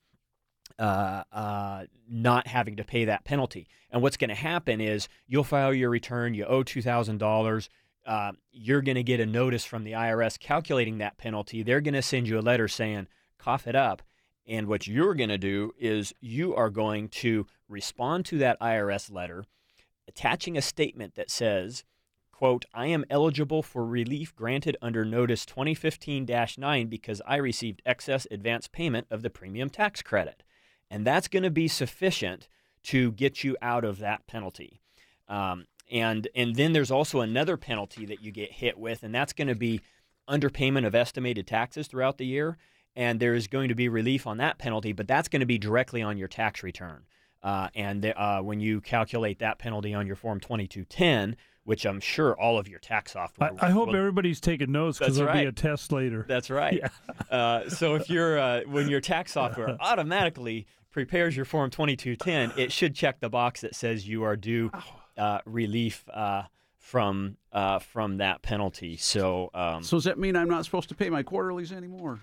uh, uh, not having to pay that penalty. And what's going to happen is you'll file your return, you owe two thousand dollars, uh, you're going to get a notice from the I R S calculating that penalty. They're going to send you a letter saying, cough it up. And what you're going to do is you are going to respond to that I R S letter, attaching a statement that says, quote, I am eligible for relief granted under Notice twenty fifteen dash nine because I received excess advance payment of the premium tax credit. And that's going to be sufficient to get you out of that penalty. Um, and, and then there's also another penalty that you get hit with, and that's going to be underpayment of estimated taxes throughout the year. And there is going to be relief on that penalty, but that's going to be directly on your tax return. Uh, and uh, when you calculate that penalty on your Form twenty-two ten, which I'm sure all of your tax software I, I hope will, everybody's taking notes, because That's there'll be right. a test later. That's right. Yeah. Uh, so if you're uh, when your tax software automatically prepares your Form twenty-two ten, it should check the box that says you are due uh, relief uh, from uh, from that penalty. So um, So does that mean I'm not supposed to pay my quarterlies anymore?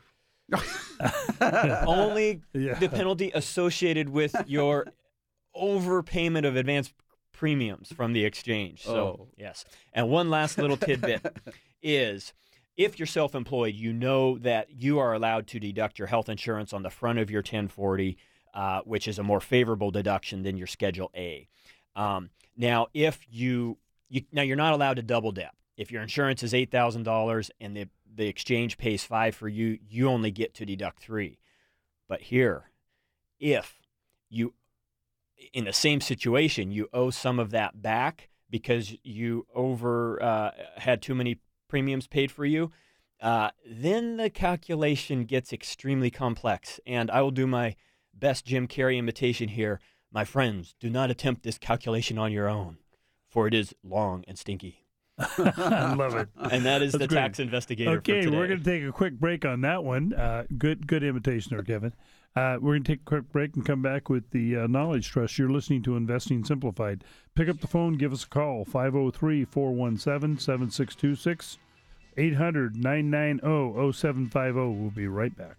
only Yeah. the penalty associated with your overpayment of advance premiums from the exchange. So, Oh. yes. And one last little tidbit is if you're self-employed, you know that you are allowed to deduct your health insurance on the front of your ten forty, uh, which is a more favorable deduction than your Schedule A. Um, now, if you, you now you're not allowed to double dip. If your insurance is eight thousand dollars and the the exchange pays five for you, you only get to deduct three. But here, if you, in the same situation, you owe some of that back because you over uh, had too many premiums paid for you, uh, then the calculation gets extremely complex. And I will do my best Jim Carrey imitation here. My friends, do not attempt this calculation on your own, for it is long and stinky. I love it. And that is That's the great. tax investigator Okay, for today. we're going to take a quick break on that one. Uh, good, good imitation there, Kevin. Uh, we're going to take a quick break and come back with the uh, Knowledge Trust. You're listening to Investing Simplified. Pick up the phone, give us a call, five oh three, four one seven, seven six two six, eight hundred, nine nine zero, zero seven five zero. We'll be right back.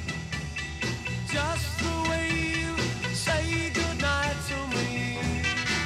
Just the way you say goodnight to me.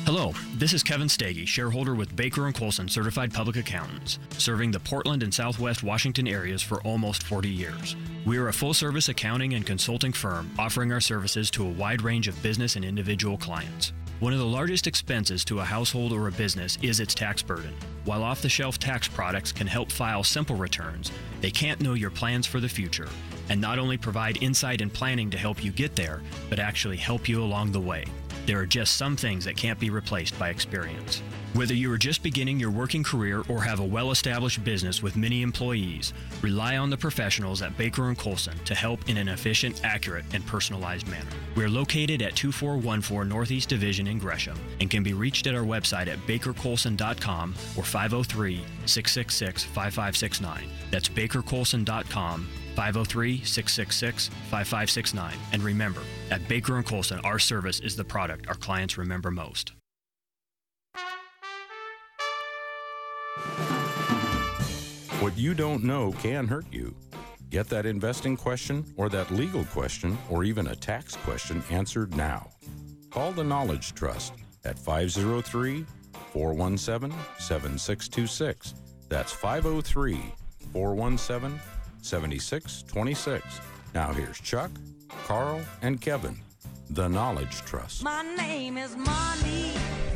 Hello, this is Kevin Stagey, shareholder with Baker and Colson Certified Public Accountants, serving the Portland and Southwest Washington areas for almost forty years. We are a full-service accounting and consulting firm offering our services to a wide range of business and individual clients. One of the largest expenses to a household or a business is its tax burden. While off-the-shelf tax products can help file simple returns, they can't know your plans for the future and not only provide insight and planning to help you get there, but actually help you along the way. There are just some things that can't be replaced by experience. Whether you are just beginning your working career or have a well-established business with many employees, rely on the professionals at Baker and Colson to help in an efficient, accurate, and personalized manner. We're located at two four one four Northeast Division in Gresham and can be reached at our website at baker colson dot com or five oh three, six six six, five five six nine. That's baker colson dot com, five oh three, six six six, five five six nine. And remember, at Baker and Colson, our service is the product our clients remember most. What you don't know can hurt you. Get that investing question or that legal question or even a tax question answered now. Call the Knowledge Trust at five oh three, four one seven, seven six two six. That's five oh three, four one seven, seven six two six. Now here's Chuck, Carl, and Kevin, the Knowledge Trust. My name is Money.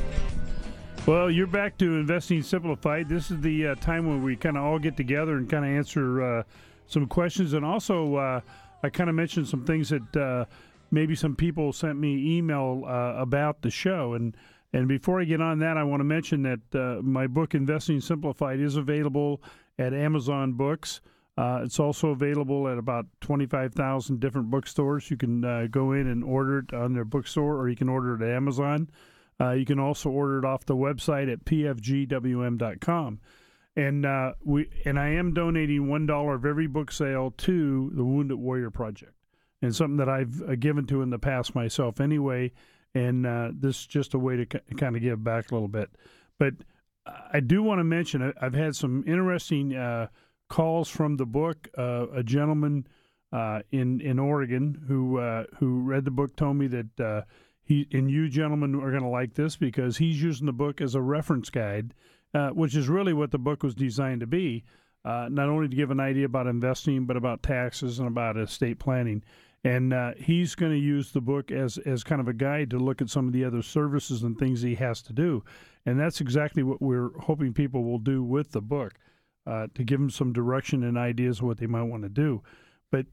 Well, you're back to Investing Simplified. This is the uh, time when we kind of all get together and kind of answer uh, some questions. And also, uh, I kind of mentioned some things that uh, maybe some people sent me email uh, about the show. And, and before I get on that, I want to mention that uh, my book, Investing Simplified, is available at Amazon Books. Uh, it's also available at about twenty-five thousand different bookstores. You can uh, go in and order it on their bookstore, or you can order it at Amazon. Uh, you can also order it off the website at p f g w m dot com. And uh, we and I am donating one dollar of every book sale to the Wounded Warrior Project. And something that I've uh, given to in the past myself anyway. And uh, this is just a way to c- kind of give back a little bit. But I do want to mention, I've had some interesting uh, calls from the book. Uh, a gentleman uh, in, in Oregon who, uh, who read the book told me that uh, He and you gentlemen are going to like this because he's using the book as a reference guide, uh, which is really what the book was designed to be, uh, not only to give an idea about investing, but about taxes and about estate planning. And uh, he's going to use the book as, as kind of a guide to look at some of the other services and things he has to do. And that's exactly what we're hoping people will do with the book, uh, to give them some direction and ideas of what they might want to do. But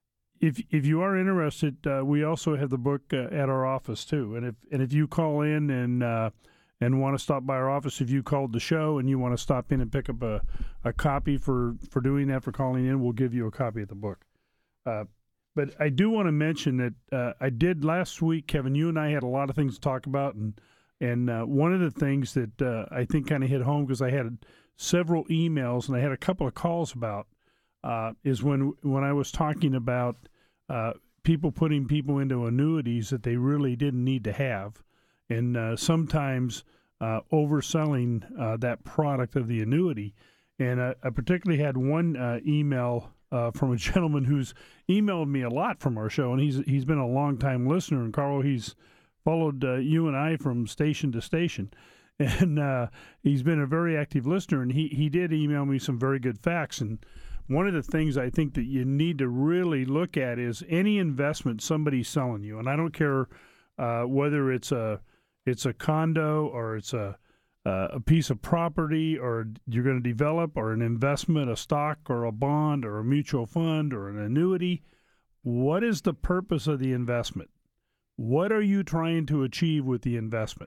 If if you are interested, uh, we also have the book uh, at our office too. And if and if you call in and uh, and want to stop by our office, if you called the show and you want to stop in and pick up a, a copy for, for doing that, for calling in, we'll give you a copy of the book. Uh, but I do want to mention that uh, I did last week, Kevin. You and I had a lot of things to talk about, and and uh, one of the things that uh, I think kind of hit home because I had several emails and I had a couple of calls about. Uh, is when when I was talking about uh, people putting people into annuities that they really didn't need to have, and uh, sometimes uh, overselling uh, that product of the annuity. And uh, I particularly had one uh, email uh, from a gentleman who's emailed me a lot from our show, and he's he's been a long-time listener. And Carl, he's followed uh, you and I from station to station. And uh, he's been a very active listener, and he, he did email me some very good facts. And one of the things I think that you need to really look at is any investment somebody's selling you, and I don't care uh, whether it's a it's a condo or it's a uh, a piece of property or you're going to develop or an investment, a stock or a bond or a mutual fund or an annuity. What is the purpose of the investment? What are you trying to achieve with the investment?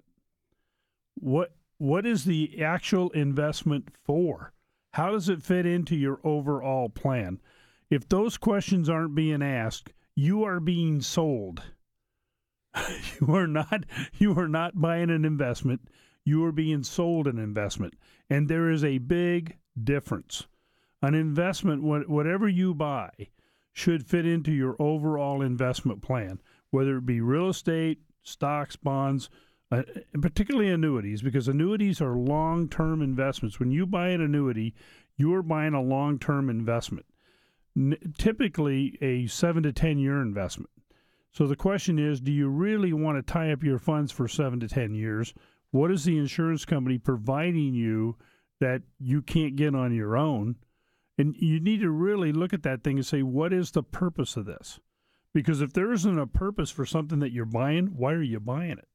What what is the actual investment for? How does it fit into your overall plan? If those questions aren't being asked, you are being sold. You are not you are not buying an investment. You are being sold an investment. And there is a big difference. An investment, whatever you buy, should fit into your overall investment plan, whether it be real estate, stocks, bonds, Uh, particularly annuities, because annuities are long-term investments. When you buy an annuity, you're buying a long-term investment, N- typically a seven to ten-year investment. So the question is, do you really want to tie up your funds for seven to ten years What is the insurance company providing you that you can't get on your own? And you need to really look at that thing and say, what is the purpose of this? Because if there isn't a purpose for something that you're buying, why are you buying it?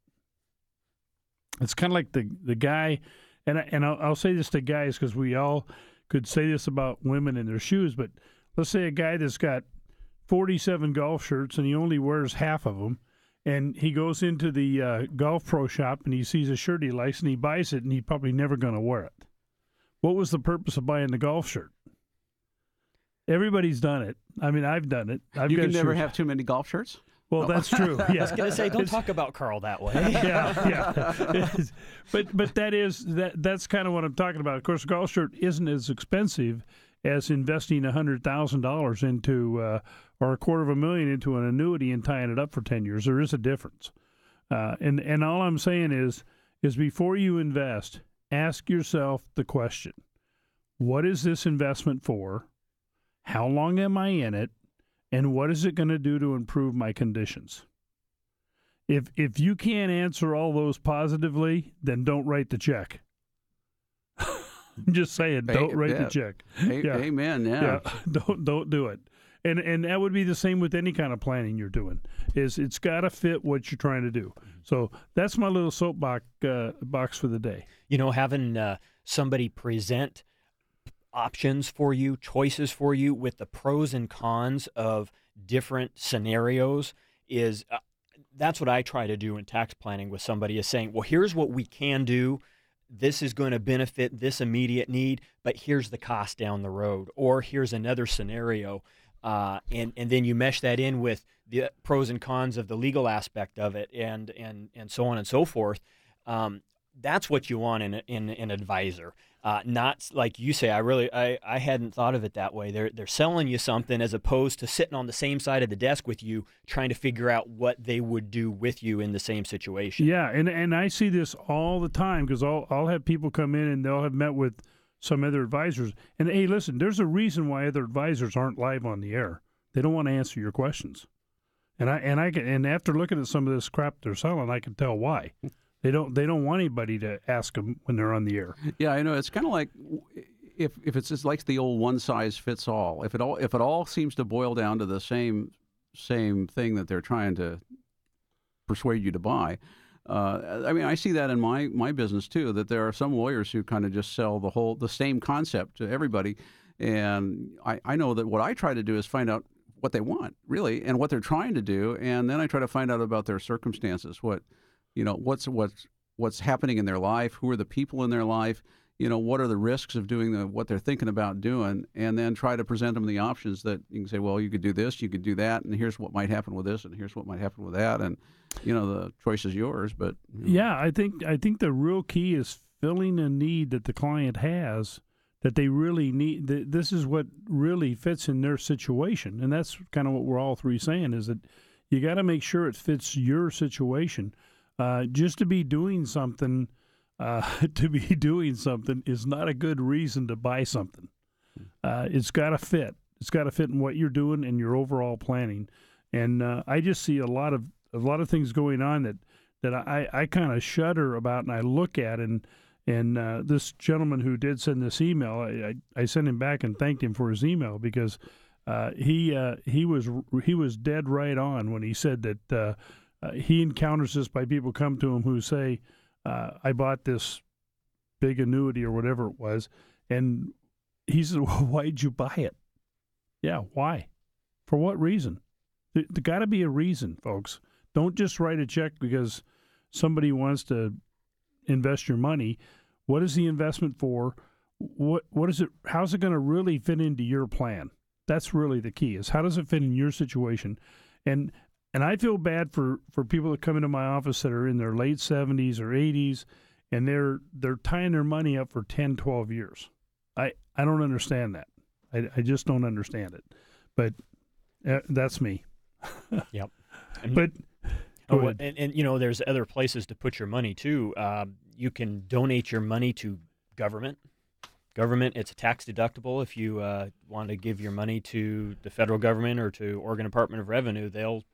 It's kind of like the the guy, and, I, and I'll, I'll say this to guys because we all could say this about women and their shoes, but let's say a guy that's got forty-seven golf shirts and he only wears half of them, and he goes into the uh, golf pro shop and he sees a shirt he likes and he buys it and he's probably never going to wear it. What was the purpose of buying the golf shirt? Everybody's done it. I mean, I've done it. I've you got can never shirts. have too many golf shirts? Well, that's true. Yeah. I was going to say, don't talk about Carl that way. yeah, yeah. but but that is that that's kind of what I'm talking about. Of course, a golf shirt isn't as expensive as investing a hundred thousand dollars into uh, or a quarter of a million into an annuity and tying it up for ten years. There is a difference. Uh, and and all I'm saying is is before you invest, ask yourself the question: what is this investment for? How long am I in it? And what is it going to do to improve my conditions? If if you can't answer all those positively, then don't write the check. I'm just saying, don't write yeah. the check. A- yeah. Amen. Yeah. yeah. Don't don't do it. And and that would be the same with any kind of planning you're doing. Is it's got to fit what you're trying to do. So that's my little soapbox uh, box for the day. You know, having uh, somebody present options for you, choices for you with the pros and cons of different scenarios is uh, that's what I try to do in tax planning with somebody, is saying, well, here's what we can do. This is going to benefit this immediate need, but here's the cost down the road, or here's another scenario. Uh, and, and then you mesh that in with the pros and cons of the legal aspect of it, and, and, and so on and so forth. Um, that's what you want in, in, in an advisor. Uh, not like you say, I really, I, I hadn't thought of it that way. They're they're selling you something as opposed to sitting on the same side of the desk with you, trying to figure out what they would do with you in the same situation. Yeah, and and I see this all the time because I'll I'll have people come in and they'll have met with some other advisors, and hey, listen, there's a reason why other advisors aren't live on the air. They don't want to answer your questions, and I and I can, and after looking at some of this crap they're selling, I can tell why. They don't. They don't want anybody to ask them when they're on the air. Yeah, I know. It's kind of like if if it's just like the old one size fits all. If it all if it all seems to boil down to the same same thing that they're trying to persuade you to buy. Uh, I mean, I see that in my my business too. That there are some lawyers who kind of just sell the whole the same concept to everybody, and I, I know that what I try to do is find out what they want really and what they're trying to do, and then I try to find out about their circumstances. What You know, what's what's what's happening in their life? Who are the people in their life? You know, what are the risks of doing the, what they're thinking about doing? And then try to present them the options that you can say, well, you could do this, you could do that, and here's what might happen with this, and here's what might happen with that, and you know, the choice is yours. But you know. Yeah, I think I think the real key is filling a need that the client has that they really need. This is what really fits in their situation, and that's kind of what we're all three saying is that you got to make sure it fits your situation. Uh, just to be doing something, uh, to be doing something is not a good reason to buy something. Uh, it's got to fit. It's got to fit in what you're doing and your overall planning. And uh, I just see a lot of a lot of things going on that that I, I kind of shudder about, and I look at. And and uh, this gentleman who did send this email, I, I, I sent him back and thanked him for his email because uh, he uh, he was he was dead right on when he said that. Uh, Uh, he encounters this by people come to him who say, uh, I bought this big annuity or whatever it was, and he said, well, why'd you buy it? Yeah, why? For what reason? There, there got to be a reason, folks. Don't just write a check because somebody wants to invest your money. What is the investment for? What what is it? How's it going to really fit into your plan? That's really the key, is how does it fit in your situation? And And I feel bad for, for people that come into my office that are in their late seventies or eighties, and they're they're tying their money up for ten, twelve years. I, I don't understand that. I, I just don't understand it. But uh, that's me. Yep. And, but oh, and, and, you know, there's other places to put your money, too. Uh, you can donate your money to government. Government, it's tax deductible. If you uh, want to give your money to the federal government or to Oregon Department of Revenue, they'll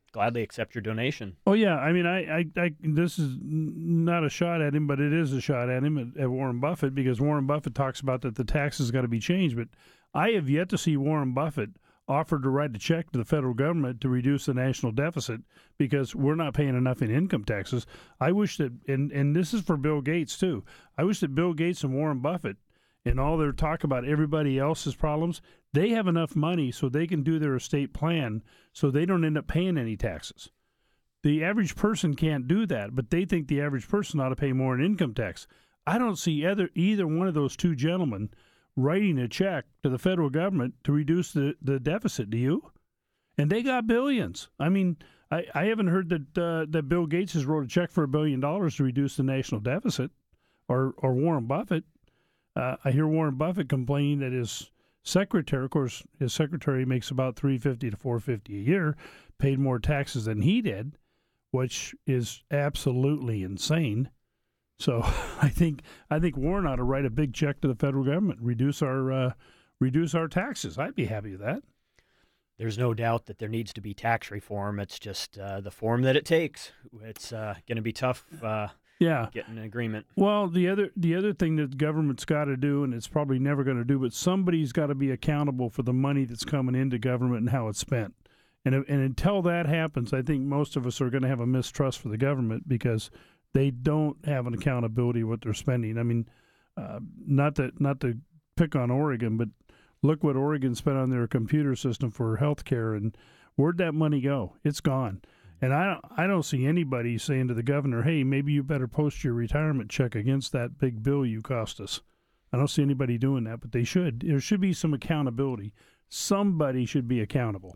gladly accept your donation. Oh yeah, I mean, I, I, I this is not a shot at him, but it is a shot at him at, at Warren Buffett, because Warren Buffett talks about that the taxes got to be changed, but I have yet to see Warren Buffett offer to write a check to the federal government to reduce the national deficit because we're not paying enough in income taxes. I wish that, and and this is for Bill Gates too. I wish that Bill Gates and Warren Buffett, and all their talk about everybody else's problems, they have enough money so they can do their estate plan so they don't end up paying any taxes. The average person can't do that, but they think the average person ought to pay more in income tax. I don't see either, either one of those two gentlemen writing a check to the federal government to reduce the, the deficit, do you? And they got billions. I mean, I, I haven't heard that uh, that Bill Gates has wrote a check for a billion dollars to reduce the national deficit, or, or Warren Buffett. Uh, I hear Warren Buffett complaining that his secretary, of course, his secretary makes about three hundred fifty to four hundred fifty a year, paid more taxes than he did, which is absolutely insane. So I think I think Warren ought to write a big check to the federal government, reduce our uh, reduce our taxes. I'd be happy with that. There's no doubt that there needs to be tax reform. It's just uh, the form that it takes. It's uh, going to be tough. Uh, Yeah, getting an agreement. Well, the other the other thing that the government's got to do, and it's probably never going to do, but somebody's got to be accountable for the money that's coming into government and how it's spent. And and until that happens, I think most of us are going to have a mistrust for the government because they don't have an accountability of what they're spending. I mean, uh, not to not to pick on Oregon, but look what Oregon spent on their computer system for health care, and where'd that money go? It's gone. And I don't, I don't see anybody saying to the governor, hey, maybe you better post your retirement check against that big bill you cost us. I don't see anybody doing that, but they should. There should be some accountability. Somebody should be accountable.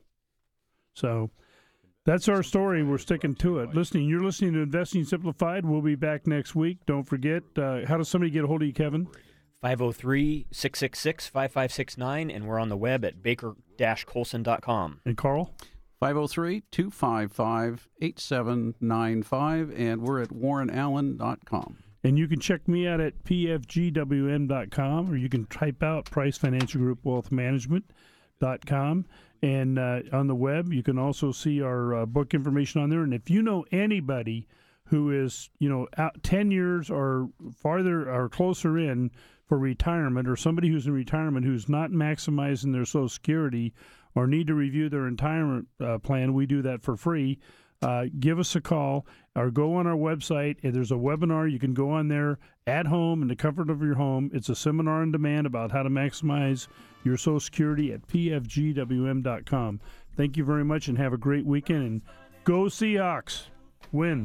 So that's our story. We're sticking to it. Listening, you're listening to Investing Simplified. We'll be back next week. Don't forget, uh, how does somebody get a hold of you, Kevin? five oh three, six six six, five five six nine, and we're on the web at baker dash colson dot com. And Carl? five oh three, two five five, eight seven nine five, and we're at warren allen dot com. And you can check me out at p f g w m dot com, or you can type out Price Financial Group Wealth Management dot com. And uh, on the web, you can also see our uh, book information on there. And if you know anybody who is, you know, out ten years or farther or closer in for retirement, or somebody who's in retirement who's not maximizing their Social Security or need to review their retirement uh, plan, we do that for free. Uh, give us a call or go on our website. And there's a webinar. You can go on there at home in the comfort of your home. It's a seminar on demand about how to maximize your Social Security at p f g w m dot com. Thank you very much and have a great weekend. And go Seahawks. Win.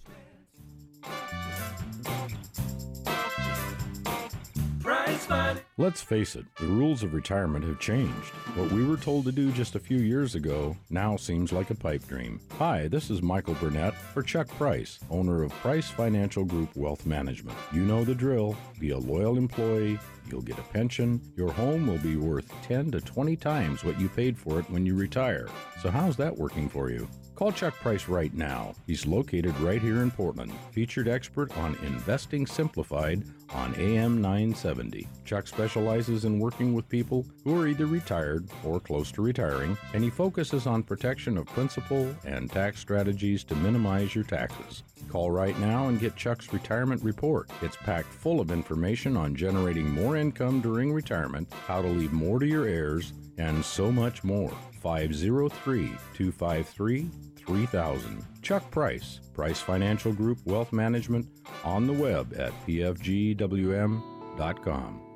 Let's face it, the rules of retirement have changed. What we were told to do just a few years ago now seems like a pipe dream. Hi, this is Michael Burnett for Chuck Price, owner of Price Financial Group Wealth Management. You know the drill. Be a loyal employee. You'll get a pension. Your home will be worth ten to twenty times what you paid for it when you retire. So how's that working for you? Call Chuck Price right now. He's located right here in Portland. Featured expert on Investing Simplified on A M nine seventy. Chuck specializes in working with people who are either retired or close to retiring, and he focuses on protection of principal and tax strategies to minimize your taxes. Call right now and get Chuck's retirement report. It's packed full of information on generating more income during retirement, how to leave more to your heirs, and so much more. five oh three, two five three, three thousand. Chuck Price, Price Financial Group Wealth Management, on the web at p f g w m dot com.